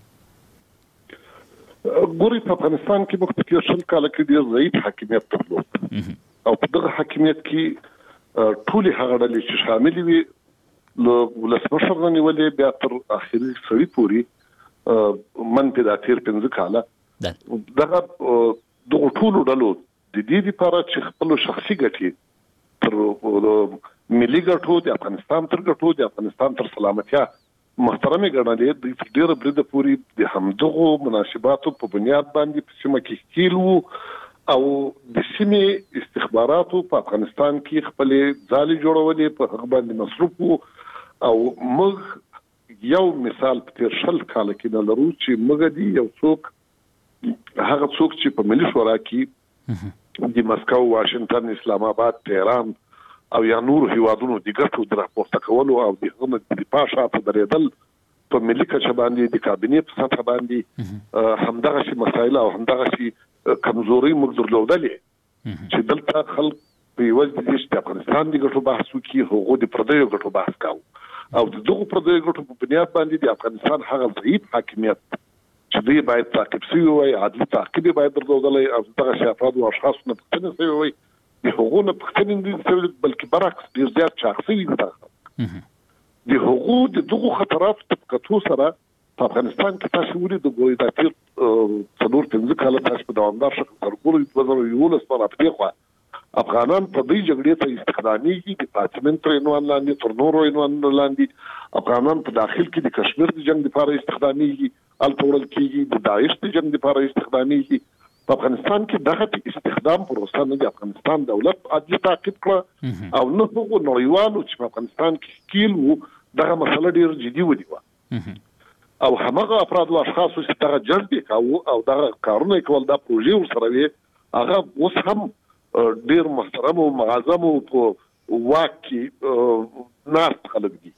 ګوري په افغانستان کې مختلف شل کال کې ډېر ضعیف حاکمیت درلود او په دغه حاکمیت کې ټول هغه ډلې چې شامل وي له ولسمشر نه نیولې بیا تر اخري سوي پوری من په داتیر پنځه کاله دغه دغه ټول ډلو د دې لپاره چې خپل شخصي ګټې تر ملي ګټو د افغانستان تر ګټو د افغانستان تر سلامتیا محترمه ګڼلې د ډېر برید پوری د همدغه مناسباتو په بنیاد باندې په سیمه کې کېلو او د سیمه استخباراتو په افغانستان کې خپل ځالې جوړولې په هغه باندې مصروف او موږ یو مثال په تیر شل کال کې نه لرو چې موږ دی یو څوک هغه څوک چې په ملي شورا کې د مسکو، واشنگټن، اسلام آباد، تهران او یا نور هیوادونو د ګټو د راپورته کولو او د هغه د پاشاته درېدل په ملي کچه باندې د کابینې په سطح باندې همدغه شي مسایل او همدغه شي کمزوري موږ درلودلې چې دلته خلک په یو ځل د افغانستان د ګټو بحث وکړي، هغه د پردیو ګټو بحث کاوه او د دغه پردیو ګټو په بنیاد باندې د افغانستان هغه ضعیف حاکمیت چې دوی باید تعقیب شي وي، عادي تعقیب باید درلودلې او دغه شي افراد او اشخاص نه پښتنه شي وي د حقوقو پښتنې دي بلکې برعکس ډیر زیات شخصي دي د حقوقو د دغه خطرات په کتو سره په افغانستان کې تاسو ولې د ګوري د تیر څلور پنځه کاله تاسو په دوامدار شکل تر ګوري په وزر یو له سره په خوا افغانان په دې جګړې ته استخدامي دي د پاتمنت رینوان لاندې تر نورو رینوان لاندې افغانان په داخل کې د کشمیر د جنگ لپاره استخدامي دي الټورل کېږي د داعش د جنگ لپاره استخدامي دي په افغانستان کې دغه استخدام پروسه نه د افغانستان دولت عادي تعقیب کړ او نه هغه نړیوالو چې په افغانستان کې کېل وو دغه مسله ډیر جدي ودی او همغه افراد او اشخاص چې دغه جلب کاوه او دغه کارونه کول د پروژې سره وي هغه اوس هم ډیر محترم او معظم او په واکي ناس خلک دي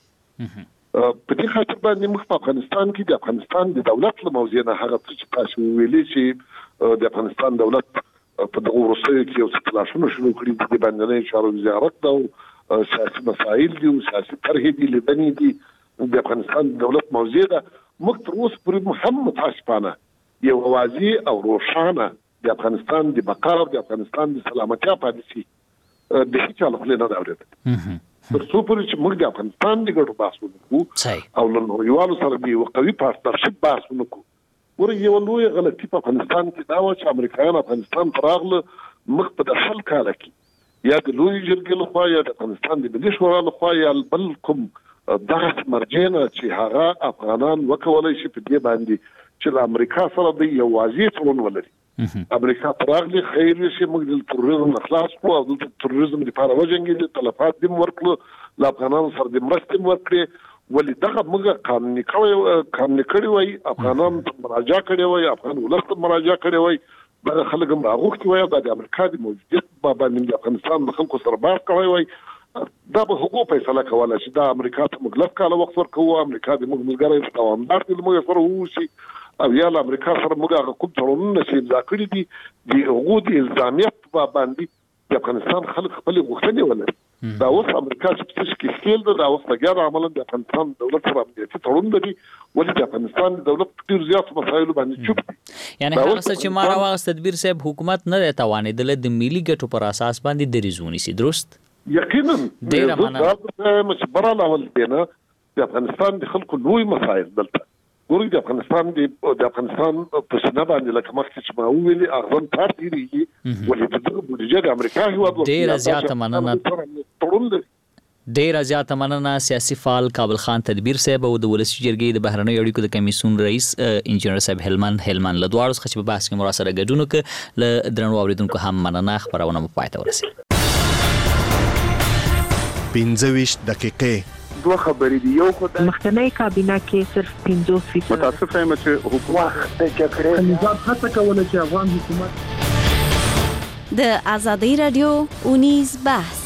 په دې خاطر باندې موږ په افغانستان کې د افغانستان د دولت له موضوع نه هغه څه چې تاسو ویلي چې د افغانستان دولت په دغه ورسره کې یو څه تلاشونه شروع کړي د باندې چارو وزارت او سیاسي مسایل دي او سیاسي طرحې دي لبني دي د افغانستان دولت موضوع ده موږ تر اوسه پورې هم متاسفانه یو واضح او روښانه د افغانستان د بقا او د افغانستان د سلامتیا پالیسي د هیڅ حال خلینو دا اورېدل تر څو پورې چې موږ د افغانستان د ګټو بحث وکړو او له نړیوالو سره د یو قوي پارتنرشپ بحث وکړو ورته یو لوی غلطي په افغانستان کې دا و چې امریکایان افغانستان پراغله مخ په داخل کاله کې یا د لوی جرګې لخوا یا د افغانستان د ملي شورا لخوا یا بل کوم دغه مرجانه چې هغه افغانان وکولای شي په دې باندې چې د امریکا سره د یو واضح تړون ولري امریکا پراغلی خیر شي موږ د تروریزم خلاص کو او د تروریزم لپاره وجنګي د تلفات دیم ورکړو لا افغانان سره د مرستې ورکړي ولې دغه موږ قانوني کوي قانوني کړی وای افغانان مراجعه کړی وای افغان ولست مراجعه کړی وای دغه خلک هم راغوښتي وای د امریکا د موجودیت په باندې د افغانستان د خلکو سره بحث کوي وای دا به حقوق فیصله کوله چې دا امریکا ته موږ لږ کاله وخت ورکوو امریکا د موږ ملګری دوامدار دي موږ سره ووسی او یا امریکا سره موږ هغه کوم تړونونه چې امضا کړي دي د هغو د الزامیت په باندې د افغانستان خلک خپل غوښتنې ولري دا اوس امریکا چې څه کې سکیل ده دا اوس لګیا عملاً د افغانستان دولت سره امنیتي تړون لري ولې د افغانستان دولت ډیر زیات مسایلو باندې چوپ دي یعنی هغه څه چې ما راوست تدبیر صاحب حکومت نه توانېدل د ملي ګټو پر اساس باندې دریزونی سي درست یقینا ډیر معنا مې برا لاول دی نه د افغانستان د خلکو لوی مسایل دلته ګوري د افغانستان د افغانستان په سینه باندې لکه مخکې چې ما ویلي اغزن کار تیریږي ولې د بودیجه د امریکا هیواد ډېره زیاته مننه ډیره زیاته مننه سیاسي فعال کابل خان تدبیر صاحب او د ولسی جرګې د بهرنیو اړیکو د کمیسیون رئیس انجنیر صاحب هلمند هلمند له دواړو څخه چې په بحث کې مو سره ګډون وکړ له درنو اوریدونکو هم مننه خبرونه مو پای ته ورسېده پنځه ویشت دقیقې دوه خبرې دي یو خو د مخکنی کابینه کې صرف پنځوس فیصد متاسف یم چې حکومت وخت جګړې نظام هڅه کوله چې افغان حکومت د ازادي رادیو اونیز بحث